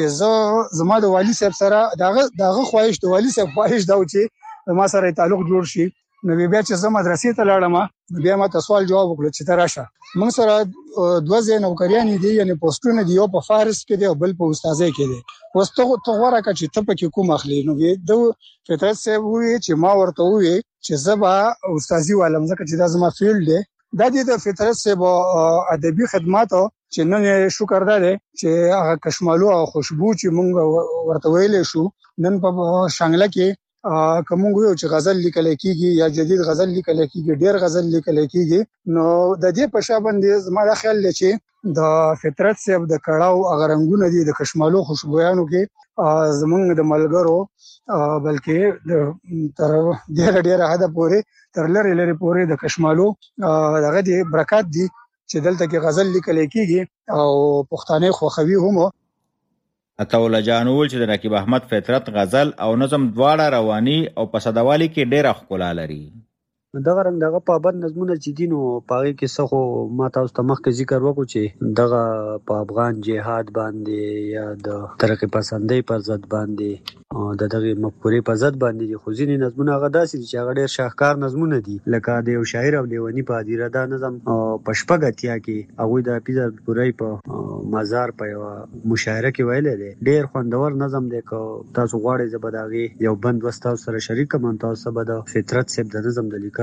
چې زما د والي صاحب سره دغه خواهش، د والي صاحب خواهش دا و چې زما سره تعلق جوړ شي. نو بیا چې زه مدرسې ته لاړم، بیا ما ته سوال جواب وکړو چې ته راشه، موږ سره دوه ځای نوکریانې دي، یعنې پوسټونه دي، یو په فارس کې دی او بل په استاذۍ کې دی. اوس ته غوره کړه چې ته پکې کوم اخلي. نو د فطرت صاحب وویل چې ما ورته وویل چې زه به استاذي والم، ځکه چې دا زما فیلډ دی. دا د فطرت صاحب ادبي خدماتو چې نن شکر ده چې هغه کشمالو او خوشبو چې موږ ورته ویلې شو، نن په شانګله کې کوم یو چې غزل لیکل کیږي یا جدید غزل لیکل کیږي، ډیر غزل لیکل کیږي. نو د دې په شابه باندې زما د خیال چې د فطرت صاحب د کړهو هغه رنگونه دي د کشمالو خوشبویانو کې زمونږ د ملګرو، بلکې تر ډیره حد پورې تر لري پورې د کشمالو دغه دي برکات دي چې دلته کې غزل لیکل کیږي او پښتانه خوخوي هم. عطاالله جان وویل چې د نقیب احمد فطرت غزل او نظم دواړه رواني او په سادهوالي کې ډېره ښکلا لري. دغه رنګ دغه پابند نظمونه چې دي نو په هغې کې څه خو ما تاسو ته مخکې ذکر وکړو چې دغه په افغان جهاد باندې یا د ترقي پسندۍ پر ضد باندې د دغه مفکورې په ضد باندې دي، خو ځینې نظمونه هغه داسې دي چې هغه ډېر شاهکار نظمونه دي، لکه د یو شاعر او لیوني په هدیره دا نظم په 80 کې هغوی د حفیظ پورۍ په مزار په یوه مشاعره کې ویلی دی. ډېر خوندور نظم دی. که تاسو غواړئ زه به د هغې یو بند تاسو سره شریک کړم، تاسو به د فطرت صاحب د نظم د لیکلو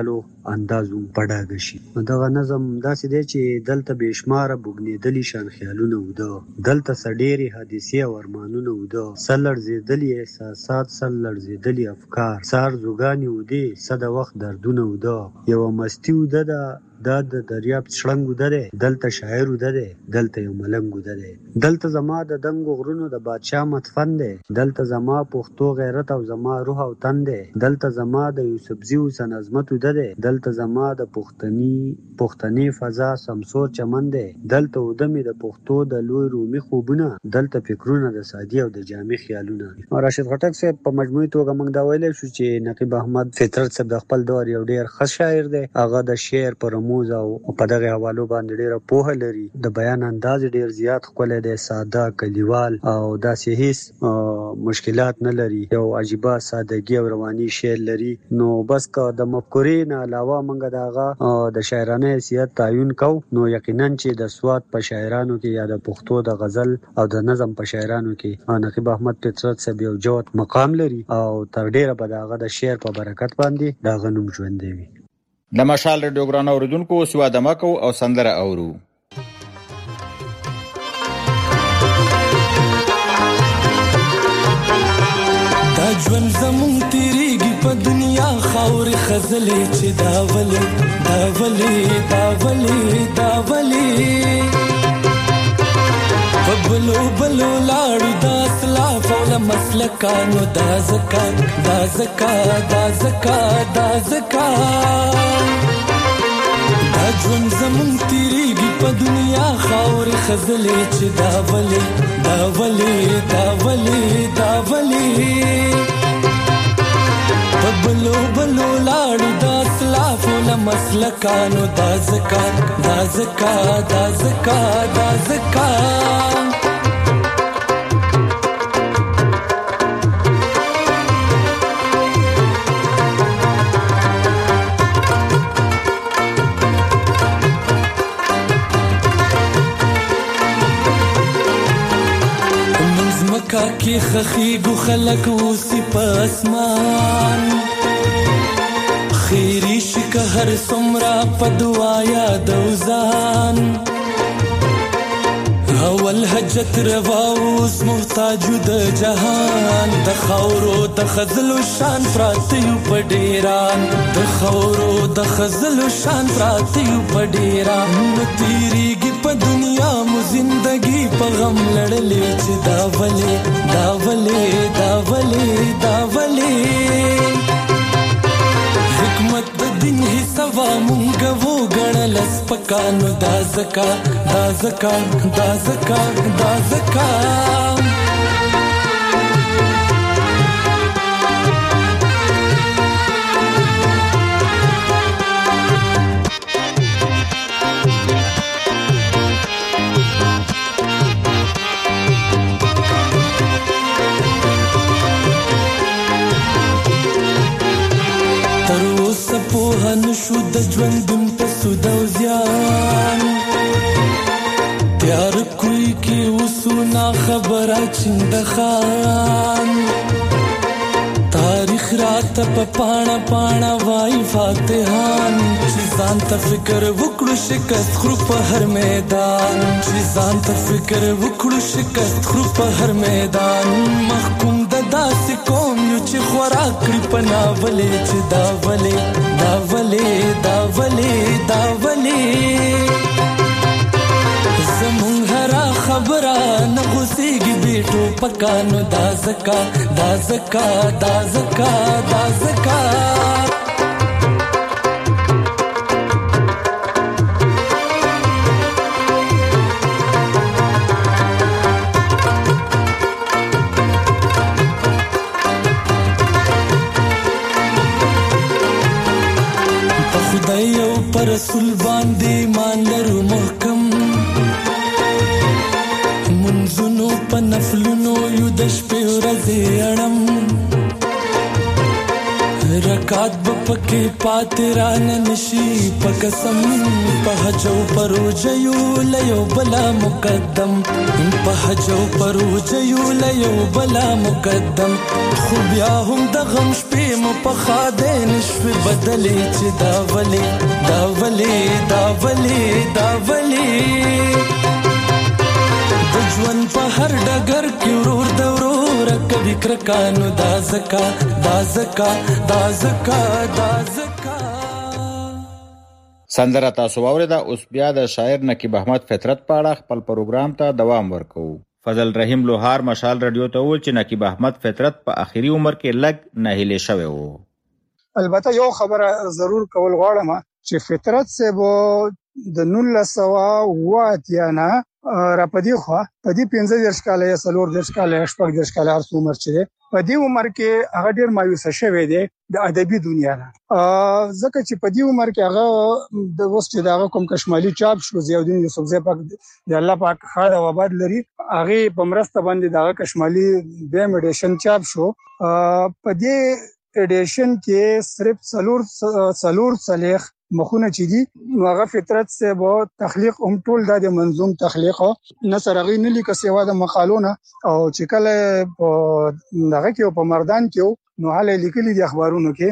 اتلو اندازو پډاګ شي. دغه نظم داسې دی چې دلته بېشماره بوږنېدلي شان خیالونه وده، دلته ډېرې حادثې او ارمانونه وده، سر لړزېدلي احساسات، سر لړزېدلي افکار، سار زوګانې ودې، څه د وخت دردونه وده، یوه مستي وده ده، دا د دریاب شړنګ وده دی، دلته شاعر وده دی، دلته یو ملنګ وده دی، دلته زما د دنګو غرونو د بادشاه مدفن دی، دلته زما پښتو غیرت او زما روح او تن دی، دلته زما د یوسفزي حسن عظمت وده دی، دلته زما د پښتني فضا سمسور چمن دی، دلته وده مې د پښتو د لوی رومي خوبونه، دلته فکرونه د سادي او د جامع خیالونه. راشد خټک صاحب په مجموعي توګه موږ دا ویلی شو چې نقیب احمد فطرت صاحب د خپل دور یو ډېر ښه شاعر دی. هغه د شعر په رموز او په دغه حوالو باندې ډېره پوهه لري، د بیان انداز ډېر زیات ښکلی دی، ساده، کلیوال او داسې هیڅ مشکلات نه لري، یو عجیبه سادګي او رواني شعر لري. نو بس که د مفکورې نه علاوه موږ د هغه د شاعرانه حیثیت تعین کو، نو یقینا چې د سوات په شاعرانو کې یا د پښتو د غزل او د نظم په شاعرانو کې نقیب احمد فطرت صاحب یو جوت مقام لري او تر ډېره به د هغه د شعر په برکت باندې د هغه نوم ژوندی وي. د مشال ریډیو ګران اوریدونکو سوا دمه کو او سندره اورو. دا ژوند زمون تیریږي په دنیا خاورې خزلې چې دا ولې په بلو لاړو دا اسلاف او له مسلکانو دا زکا دا ژوند زمون تیریږي په دنیا خاورې خزلې چې دا ولې په بلو لاړو دا اسلاف او له مسلکانو دا زکا کی خخیگو خلق اوسی پا اسمان خیری شک هر سمرا پا دعایا دوزان اول حجت رواوس محتاجو د جهان د خاورو د خزلو شان پراتیو پا ډیران د خاورو د خزلو شان پراتیو پا ډیران نتیریگی پا دنیا مو زندگی پا غم لڑلی چی دا ولی حکمت د دین حسابا مونږ وو ګڼل سپکانو دا زکا نشو د ژوندون په سود او زیان تیار کوي کې وسونه خبره چند خان تاریخ رات په پاڼه وای فاتحان چې ځان ته فکر وکړو شکست خرو په هر میدان چې ځان ته فکر وکړو شکست خرو په هر میدان محکوم د داسې قوم یو چې خوراک کړي په ناولې چې دا ولې زمون هرا خبره نه غوسیږي بیٹو پکانو دا زکا رسول باندې مان لرو محکم منځونو په نفلونو یو د شپې ورځې اړم رکات بپکی پاتران نشی پکسم پهجو پروجیو لیو بلا مقدم پهجو پروجیو لیو بلا مقدم خو بیا هم د غم شپې مو پخا دې نشوي بدلې چې دا ولې د ژوند په هر ډګر کې ورور د ورور کبي کرکانو دا زکا سندره تاسو واوریده. اوس بیا د شاعر نقیب احمد فطرت په اړه خپل پروګرام ته دوام ورکوو. فضل رحیم لوهار مشال رادیو ته وویل چې نقیب احمد فطرت په آخري عمر کې لږ ناهیلی شوی و. البته یو خبره ضرور کول غواړم چې فطرت صاحب د 1980 نه را پدې خو پدې 15 کاله یا 14 کاله یا 15 کاله هر عمر چې په دې عمر کې هغه ډیر مایوس شوی دی د ادبي دنیا نه. ځکه چې په دې عمر کې هغه د وسته دغه کوم کشمالي چاپ شو زیاودین یوسفزی پاک د الله پاک خیر او آباد لري هغه په مرسته باندې دغه کشمالي د میډیشن چاپ شو. په دې ایډیشن کې صرف سلور صالح مخونه چې دي هغه فطرت صاحب تخلیق ټول د منظوم تخلیق نثر غي نه لیکه سیوا د مقالونه او چې کله دغه کې په مردان کې نو حاله لیکلي دي اخبارونو کې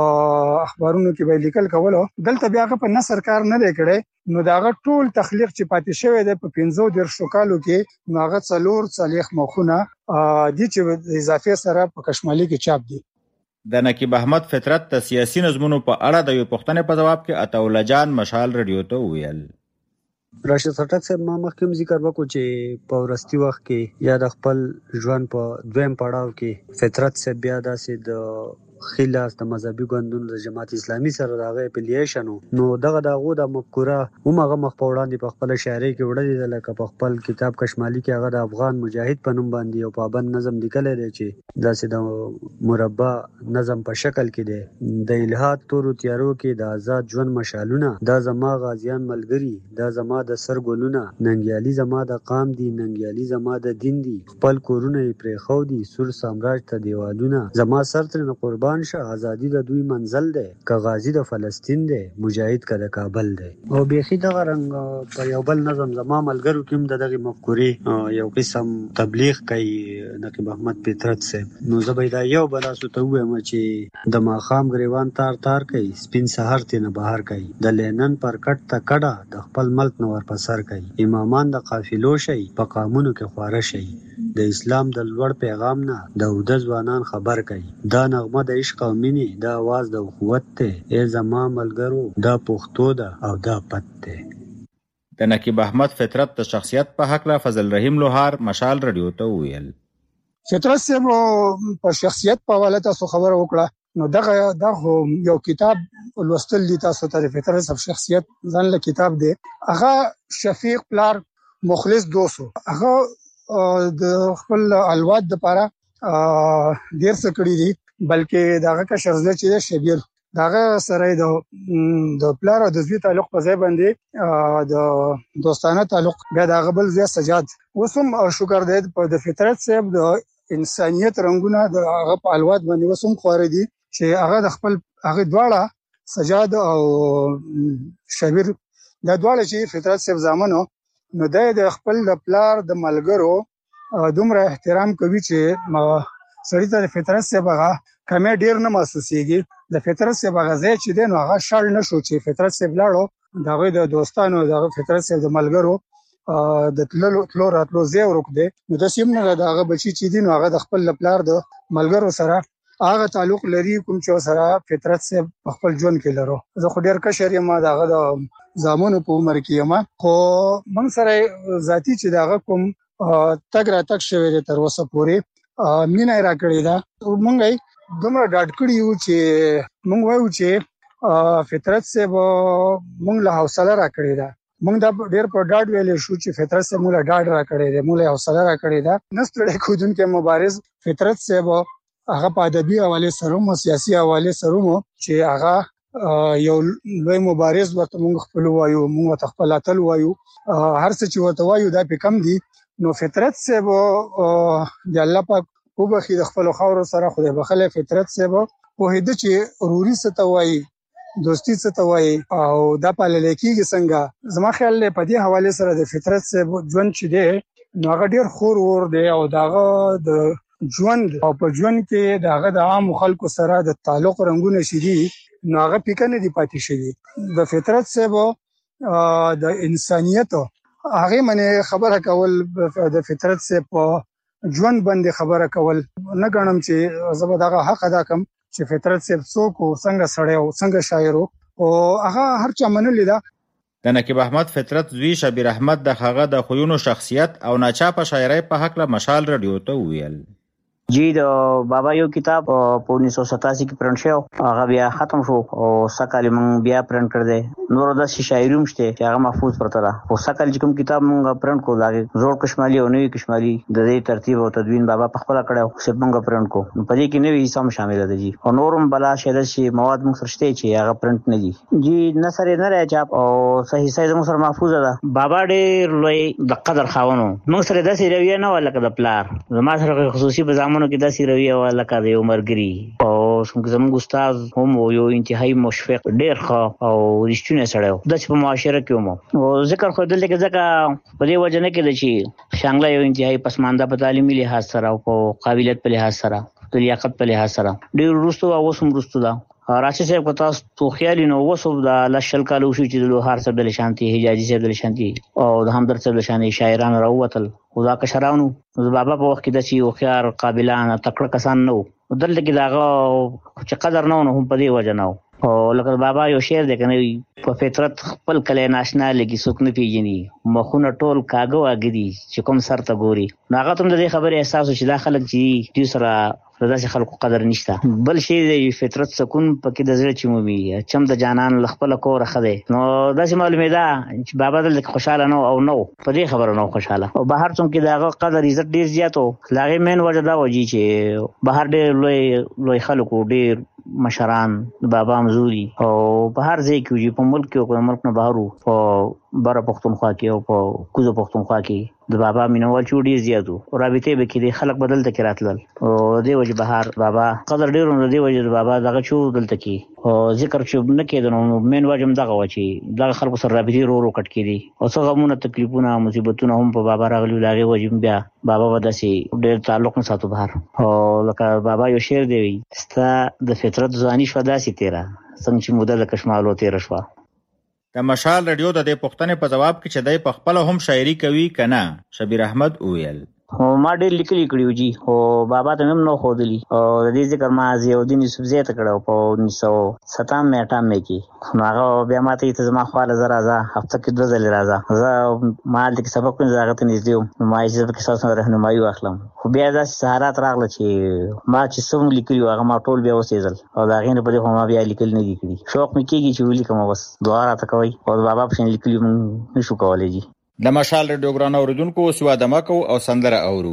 به لیکل کولو دلته بیا په نثر کار نه دی کړی نو دغه ټول تخلیق چې پاتې شوی دی په 15 کالو کې نو هغه څلور صالح مخونه دي چې اضافه سره په کشمالي کې چاپ دي. د نقیب احمد فطرت د سیاسي نظمونو په اړه د یو پوښتنې په جواب کې عطاالله جان مشال رادیو ته وویل. راشد خټک صاحب ما مخکې ذکر وکړو چې په ورستي وخت کې یا د خپل ژوند په دویم پړاو کې فطرت صاحب بیا داسې د خلاص د مذهبي ګوندونو د جماعت اسلامي سره دغه اپلیشن نو دغه د مفکوره همغه مخ په وړاندې په خپل شاعري کې وړلې لکه په خپل کتاب کشمالي کې هغه د افغان مجاهد په نوم باندې او پابند نظم لیکلی دی چې داسې د مربع نظم په شکل کې دی د الهاد تورو تیارو کې د آزاد ژوند مشالونه دا زما غازیان ملګری دا زما د سر ګلونه ننګیالي زما د قام دي ننګیالي زما د دین دي خپل کورونه یې پرېښو دي سور سامراج ته دیوالونه زما سر ترې قربان شه ازادي د دوی منزل دی که غازی د فلسطین دی مجاهد که د کابل دی. او بیخي دغه رنګ په یو بل نظم زما ملګرو کې هم دغه مفکورې یو قسم تبلیغ کوي نقیب احمد فطرت صاحب نو زه به دا یو بلاسو ته وایم چې د ماښام ګریوان تار کوي سپین سحر تنه بهر کوي د لینن پر کټ ته کډه د خپل ملک نور په سر کوي امامان د قافلو شي په قامونو کې خواره شي د اسلام د لوړ پیغام نه د اوده ځوانان خبر کوي دا نغمه د عشق او مینې دا आवाज د قوت ته ای زما ملګرو دا پښتو ده او دا پت ده. د نقیب احمد فطرت د شخصیت په حق لا فضل رحیم لوهار مشال رادیو ته ویل. فطرت صاحب په شخصیت په حواله تاسو خبر وکړه نو دغه یو کتاب لوستل دي تاسو ته فطرت صاحب شخصیت ځان له کتاب دی هغه شفیق پلار مخلص دوسو هغه د خپل الواد لپاره ډیر څه کړی دي بلکې داغه کا شرزه چې شبیر داغه سره د پلار او د زوی تعلق په ځای باندې د دوستانه تعلق بیا داغه بل ځای سجاد وسم شکر دې د فطرت صاحب د انسانيت رنگونه د هغه په الواد باندې وسم خوري دي چې هغه د خپل هغه دواړه سجاد او شبیر دا دواړه چې فطرت صاحب زامنو نو د خپل د پلار د ملګرو دومره احترام کوي چې سړی ته فطرت صاحب هغه کمه ډیر نه محسوسيږي د فطرت صاحب هغه ځای چې دی نو هغه شړ نشو چې فطرت صاحب لاړو دغه د دوستانو دغه فطرت صاحب د ملګرو د تلو راتلو ځای ورک دی نو د سیمه دغه بچی چې دی نو هغه د خپل پلار د ملګرو سره هغه تعلق لري کوم چې سره فطرت صاحب خپل ژوند کې لرو. زه خو ډیر کشر یم دغه د زامنو په عمر کې یم خو من سره ذاتی چې دغه کوم تګ را تک شوی تر اوسه پورې مینه را کړی دا مونږه دومره ډاډ کړی یو چې مونږ وایو چې فطرت صاحب مونږ له حوصله را کړی دا مونږ دا ډیر په ډاډ ویلې شو چې فطرت صاحب مونږ له ډاډ را کړی دی مونږ له حوصله را کړی دا نستړی کودونکو مبارز فطرت صاحب هغه په ادبي حواله سره او سیاسي حواله سره چې هغه یو لوی مبارز ورته مونږ خپل وایو مونږ خپل اتل وایو هر څه چې ورته وایو دا په کم دي نو فطرت صاحب د الله پاک او بخي د خپل خاور سره خدای بخله فطرت صاحب پوهېده چې وروري څه ته وایي، دوستي څه ته وایي او دا پالل کېږي څنګه. زما خیال دی په دې حواله سره د فطرت صاحب ژوند چې دی نو هغه ډېر خور ور دی او داغه د ژوند او په ژوند کې داغه د عام خلکو سره د تعلق رنگونه شي نو هغه پکې نه دی پاتې شوی. د فطرت صاحب د انسانيت هغه منه خبره کول د فطرت صاحب په ژوند باندې خبره کول نه غنم چې زبر دغه حق ادا کوم چې فطرت صاحب څوک او څنګه سړی او څنګه شاعر او هغه هر چا منلې ده. د نقیب احمد فطرت زوی شبیر احمد د هغه د خویونو شخصیت او ناچاپه شاعرۍ په حق له مشال رادیو ته ویل. جی د بابا یو کتاب په 1987 کې پرنټ شو، هغه بیا ختم شو او سکهال مونږ بیا پرنټ کړ دې. نور د شاعري هم شته چې هغه محفوظ پرته ده. او سکهال چې کوم کتاب مونږ پرنټ کو دا زوړ کشمالي او نوې کشمالي د دې ترتیب او تدوین بابا په خپل کړو چې مونږ پرنټ کو. په دې کې نوې حصہ شامل ده جی او نورم بلا شاید شي مواد مونږ سره شته چې هغه پرنټ نه دي جی نه سره نه راځي چاپ او صحیح صحیح مونږ سره محفوظ ده. بابا ډېر لوی د قدر خاونو مونږ سره د سیرویه نه ولکه د پلار زما سره خصوصي بزامونو کې د سیرویه لکه د عمرګری او څنګه زموږ استاد هم یو انتهایی مشفق ډېر ښه او رښتینی سړی و د په معاشره کې هم او ذکر خو دلته کې ځکه په دې وجه نه کې چې شانګله یو انتهایی پسمانده په تعلیمي لحاظ سره او په قابلیت په لحاظ سره د لیاقت په لحاظ سره ډېر وروسته او اوس هم وروسته ده. راشد صاحب په تاسو تو خیال نو وسو د لشل کالو شو چې د لوهار صاحب د شانتي حجازي صاحب د شانتي او د همدرد صاحب د شانتي شاعران راوتل او دا کشرانو د بابا په وخت کې د چې او خيار قابلان تکړه کسان نو دلته کې داغه چې قدر نه هم په دې وجه نه او لکه بابا یو شعر دی کنه په فطرت خپل کله ناشنا لګي څوک نه پیژني مخونه ټول کاغو اګدي چې کوم سر ته ګوري ناغه تم د خبره احساس چې دا خلک چې دې سره داسې خلکو قدر نشته. بل شی د فطرت سکون پکې د زړه چمومي چم د جانان لخپل کور خده نو داسې معلومه ده چې بابا دل خوشاله نو او نو په دې خبره نو خوشاله او بهر څوم کې داغه قدر عزت ډیر زیاتو لاغه مین وجه دا وږي چې بهر ډیر لوی خلکو ډیر مشران بابا مزوري او بهر ځای کې په ملک کې او په ملک نه بهرو په بره پښتونخوا کې او په کوزو پښتونخوا کې د بابا مینوال چوډي زیاتو او رابطه به کې د خلک بدل تک راتلل او د وجه بهر بابا قدر ډیر نو د وجه بابا دغه چو دلته کې او ذکر چې نه کېدنو مین وجه دغه وچی دغه خلکو سره رابطه ورو کټ کړي او څه غمونه تکلیفونه مصیبتونه هم په بابا راغلي لاغه وجه بیا بابا وداسي ډیر تعلق نه ساتو بهر او لکه بابا یو شعر دی ستا د فطرت ځواني شو داسي تیرا څنګه چې موده د کشمالو تیر شو. د مشال رادیو د دې پوښتنې په جواب کې چې دای په خپل هم شاعري کوي کنه شبیر احمد وویل ما ډېر لیکلي کړیو جی او بابا ته هم نو خودلی او د دې ذکر ما زیودین یوسف زیات کړو په 1997 کې نو هغه بیا ماته ته زما خواله زرا هفته کې 2 ځله راځه زه مال د سبق په ځای ته نږدې ما یې په کیسه سره رهنمایي واخلم خو بیا د سهارات راغله چې ما چې سم لیکلو هغه ما ټول بیا وسېزل او دا غینه په دې ما بیا لیکل نه دي کړی شوق مې کېږي چې ولیکم بس دعا راته کوي او بابا په شان لیکلو نشو کولای جی. د مشال رادیو ګران اوریدونکو سوا دمکو او سندره اورو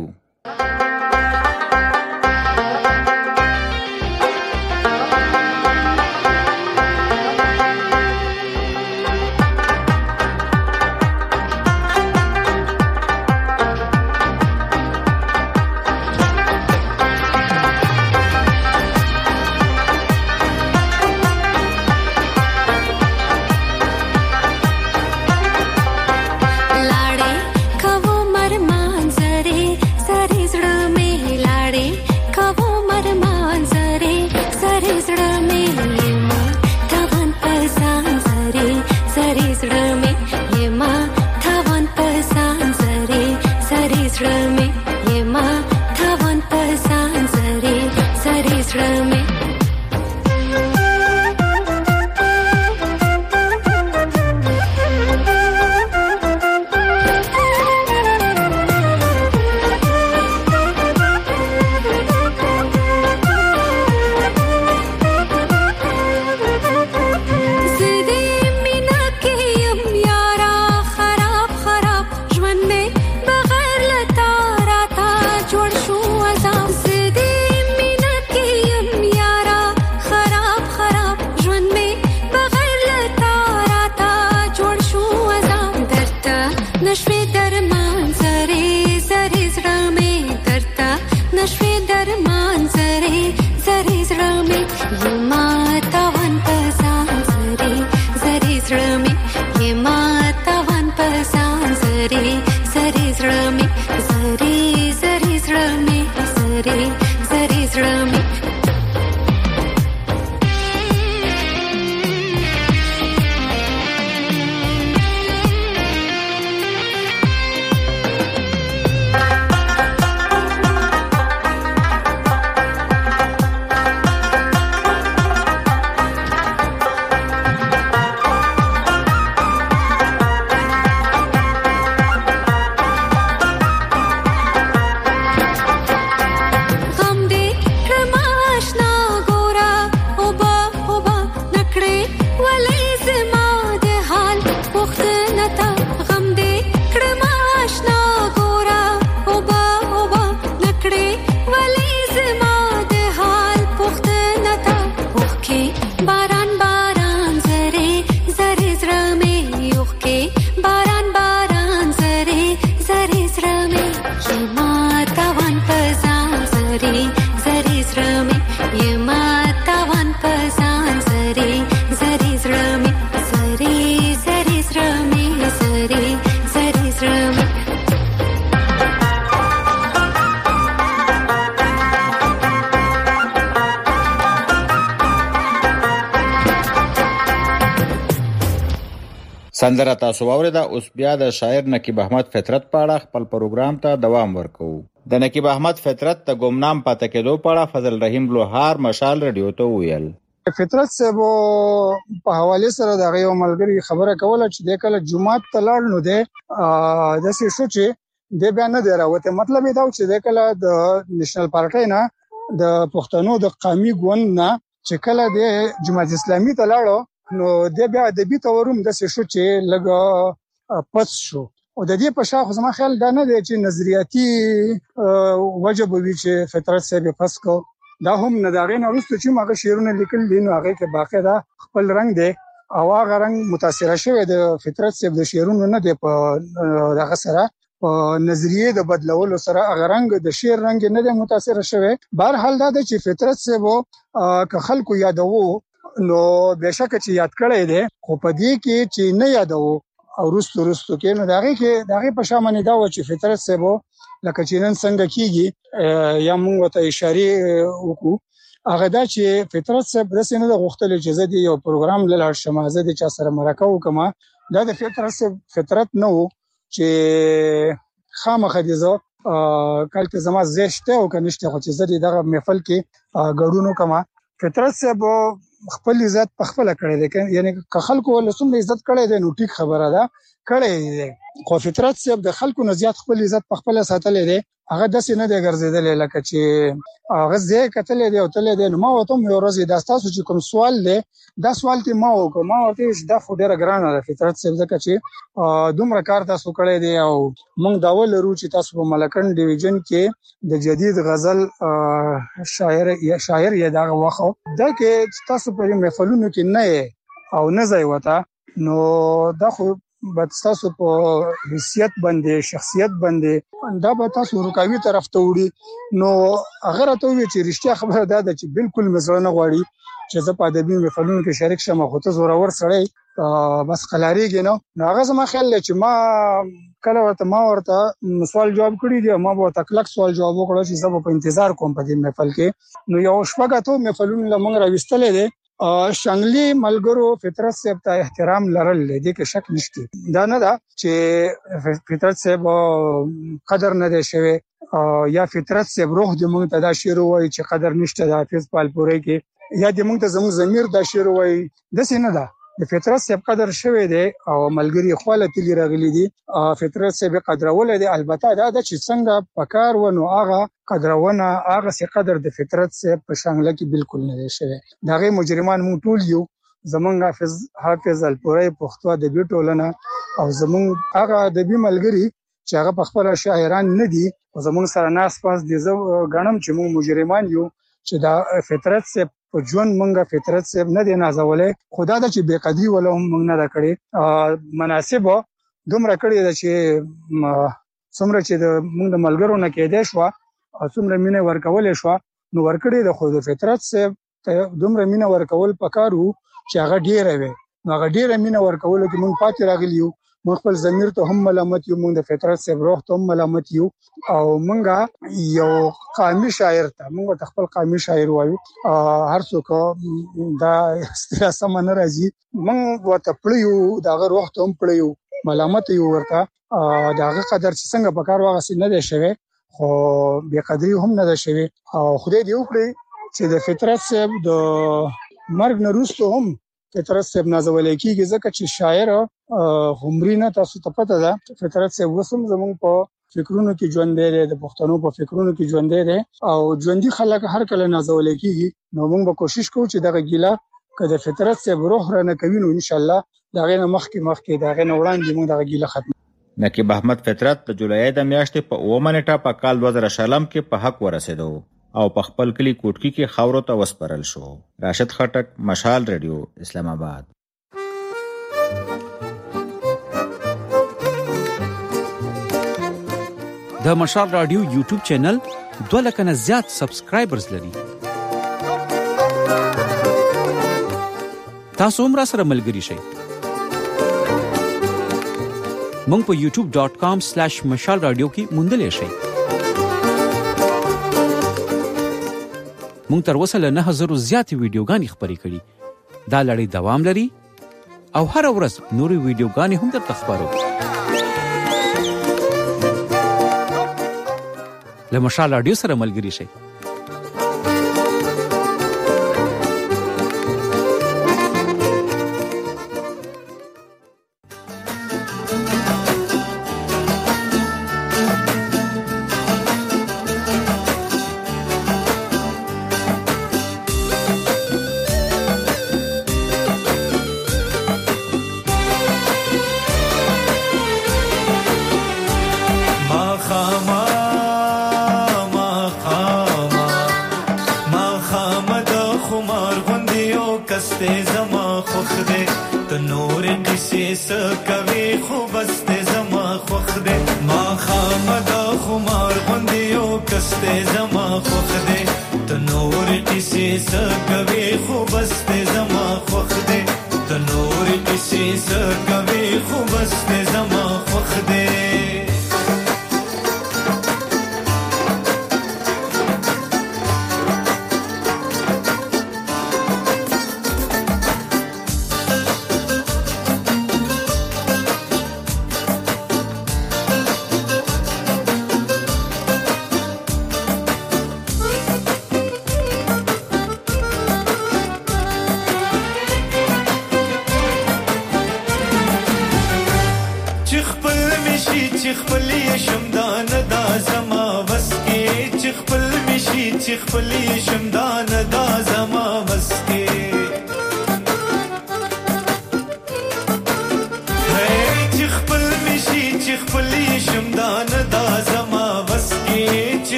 سندره تاسو واورېده. اوس بیا د شاعر نقیب احمد فطرت په اړه خپل پروګرام ته دوام ورکوو. د نقیب احمد فطرت د ګمنام پاتې کېدو په اړه فضل رحیم لوهار مشال رادیو ته وویل. فطرت صاحب په حواله سره د یو ملګری خبره کوله چې د کله جمعه ته لاړ نو د داسې شو چې د بیا نه دی راوته. مطلب دا چې د کله د نېشنل پارټي نه د پښتنو د قومي ګوند نه چې کله د جماعت اسلامي ته لاړو نو د بیا ادبي تورم د څه شو چې لګ پس شو. او د دې په شاخ زما خیال دا نه دی چې نظریاتي وجب وي چې فطرت صاحب پس کو. دا هم نه دا غین ورسته چې ماغه شعرونه لیکل دي نو هغه کې باقاعده خپل رنگ دی او هغه رنگ متاثر شوی د فطرت صاحب د شعرونو نه دی په دغه سره په نظریه د بدلولو سره هغه رنگ د شعر رنگ نه دی متاثر شوی. بهر حال دا چې فطرت صاحب که خلکو یادوو نو بهشکه چې یاد کړی دی خو په دې کې چې نه یادوو او رستو کې نو دغه په شامل دا و چې فطرت صاحب لکه چې نن څنګه کیږي یا موږ ته اشاره وکړو هغه دا چې فطرت صاحب د سینې د غوښتل چې زه یو پروګرام لاله شمازه د چا سره مرکه وکم. دا د فطرت صاحب فطرت نو چې خامخا دي زه کله زما زشته او کنيشته خو چې زه دغه محفل کې ګډونو کما. فطرت صاحب خپل عزت په خپل کړی دی یعنی که خلکو له څومره عزت کړی دی نو ټیک خبره ده کړی دی خو فطرت صاحب د خلکو نه زیات خپل عزت په خپل ساتلې دی. هغه داسې نه دی ګرځیدل لکه چې هغه ځای کتلې دی او تلې دی. نو ما وته یو ورځ دا تاسو چې کوم سوال دی دا سوال ته ما وکړ ما ورته دا خو ډیره ګرانه ده فطرت صاحب ځکه چې دومره کار تاسو کړی دی او موږ دا ولرو چې تاسو په ملکن ډیویژن کې د جدید غزل شاعر یا دا واخو دا کې تاسو په محفلونو کې نه او نه ځای وته نو دا خو بد تاسو په حیثیت باندې شخصیت باندې دا به تاسو رکاوي طرف ته وړي. نو هغه راته وی چې رښتیا خبره ده چې بالکل مزه نه غواړي چې زه په ادبي محفلونو کې شریک شم. خو ته زورور سړی بس قلاریږي نو هغه زما خیال چې ما کله ورته سوال جواب کړی دی ما به تکلک سوال جواب وکړ چې زه په انتظار کوم په دې محفل کې. نو یو شپږه ته محفلونو لمنګ راوستلې دي شانګلی ملګرو فطرت صاحب ته احترام لرل دي کې شک نشته. دا نه دا چې فطرت صاحب قدر نه دی شوی یا فطرت صاحب روح د مونږ ته دا شعر وایي چې قدر نشته د حافظ پالپوري کې یا د مونږ ته زموږ ضمیر دا شعر وایي د سینه ده. د فطرت صاحب قدر شوی دی او ملګری خپل تلی راغلي دي فطرت صاحب قدرول دي. البته دا چې څنګه پکار ونو هغه قدرونه هغه سي قدر د فطرت صاحب په شانګله کې بالکل نه دی شوی. دغه مجرمان مو ټول یو زمونږ حافظ الپوري پښتو د بیټولنه او زمونږ هغه د بي ملګری چې هغه په خپل شاعران نه دي او زمونږ سره ناس پاس دي زه غنم چې مو مجرمان یو چې دا فطرت صاحب په ژوند مونږه فطرت صاحب نه دی نازولې خدا د چې بے قدری ولا هم مونږ نه کړی مناسب دومره کړی د چې څومره چې د مونږ د ملګرو نه کېدې شو او څومره مینه ورکولې شو نو ورکړی د خو د فطرت صاحب ته دومره مینه ورکول پکارو چې هغه ډیره وي. نو هغه ډیره مینه ورکول کې مونږ پاتې راغلی یو مونږ خپل ضمیر ته هم ملامت یو مونږ د فطرت صاحب روح ته هم ملامت یو او مونږه یو قومي شاعر ته مونږ خپل قومي شاعر وایو هر څوک دا اصطلاح سم نه راځي مونږ وته پړیو دا روح ته هم پړیو ملامت یو ورته داغه قدر چې څنګه په کار واغسي نه دی شوی خو بے قدری هم نه ده شوی او خدای دې وکړي چې د فطرت صاحب د مرګ نه وروسته هم فطرت صاحب نازول کیږي ځکه چې شاعر همرینه تاسو ته پته ده فطرت صاحب وسم زموږ په فکرونو کې ژوند دی د پښتنو په فکرونو کې ژوند دی او ژوندۍ خلک هر کله نازول کیږي. نو موږ به کوشش کوو چې دغه ګیله کله فطرت صاحب روح را نه کوي نو ان شاء الله دغه نه مخکې دغه نه وړاندې موږ دغه ګیله ختم. نقیب احمد فطرت د جولای د میاشتې په 9 منټه په کال 2000 کې په حق ورسېدو او په خپل کلی کوټکی کې خاورو ته وسپرل شو. راشد خټک مشال رادیو اسلام آباد. د مشال رادیو یوټیوب چینل 2 لک نه زیات سبسکرایبرز لري. تاسو هم را سره ملګری شئ. مونږ په youtube.com/مشال رادیو کې موندلې شئ. مونږ تر اوسه له 9000 زیات ویډیوګانې خپرې کړې. دا لړۍ دوام لري او هر ورځ نوري ویډیوګانې هم درته خبرو. له مشال رادیو سره ملګري شئ.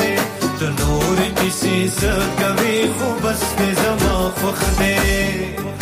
کبھی خوب بس زما خوخ دے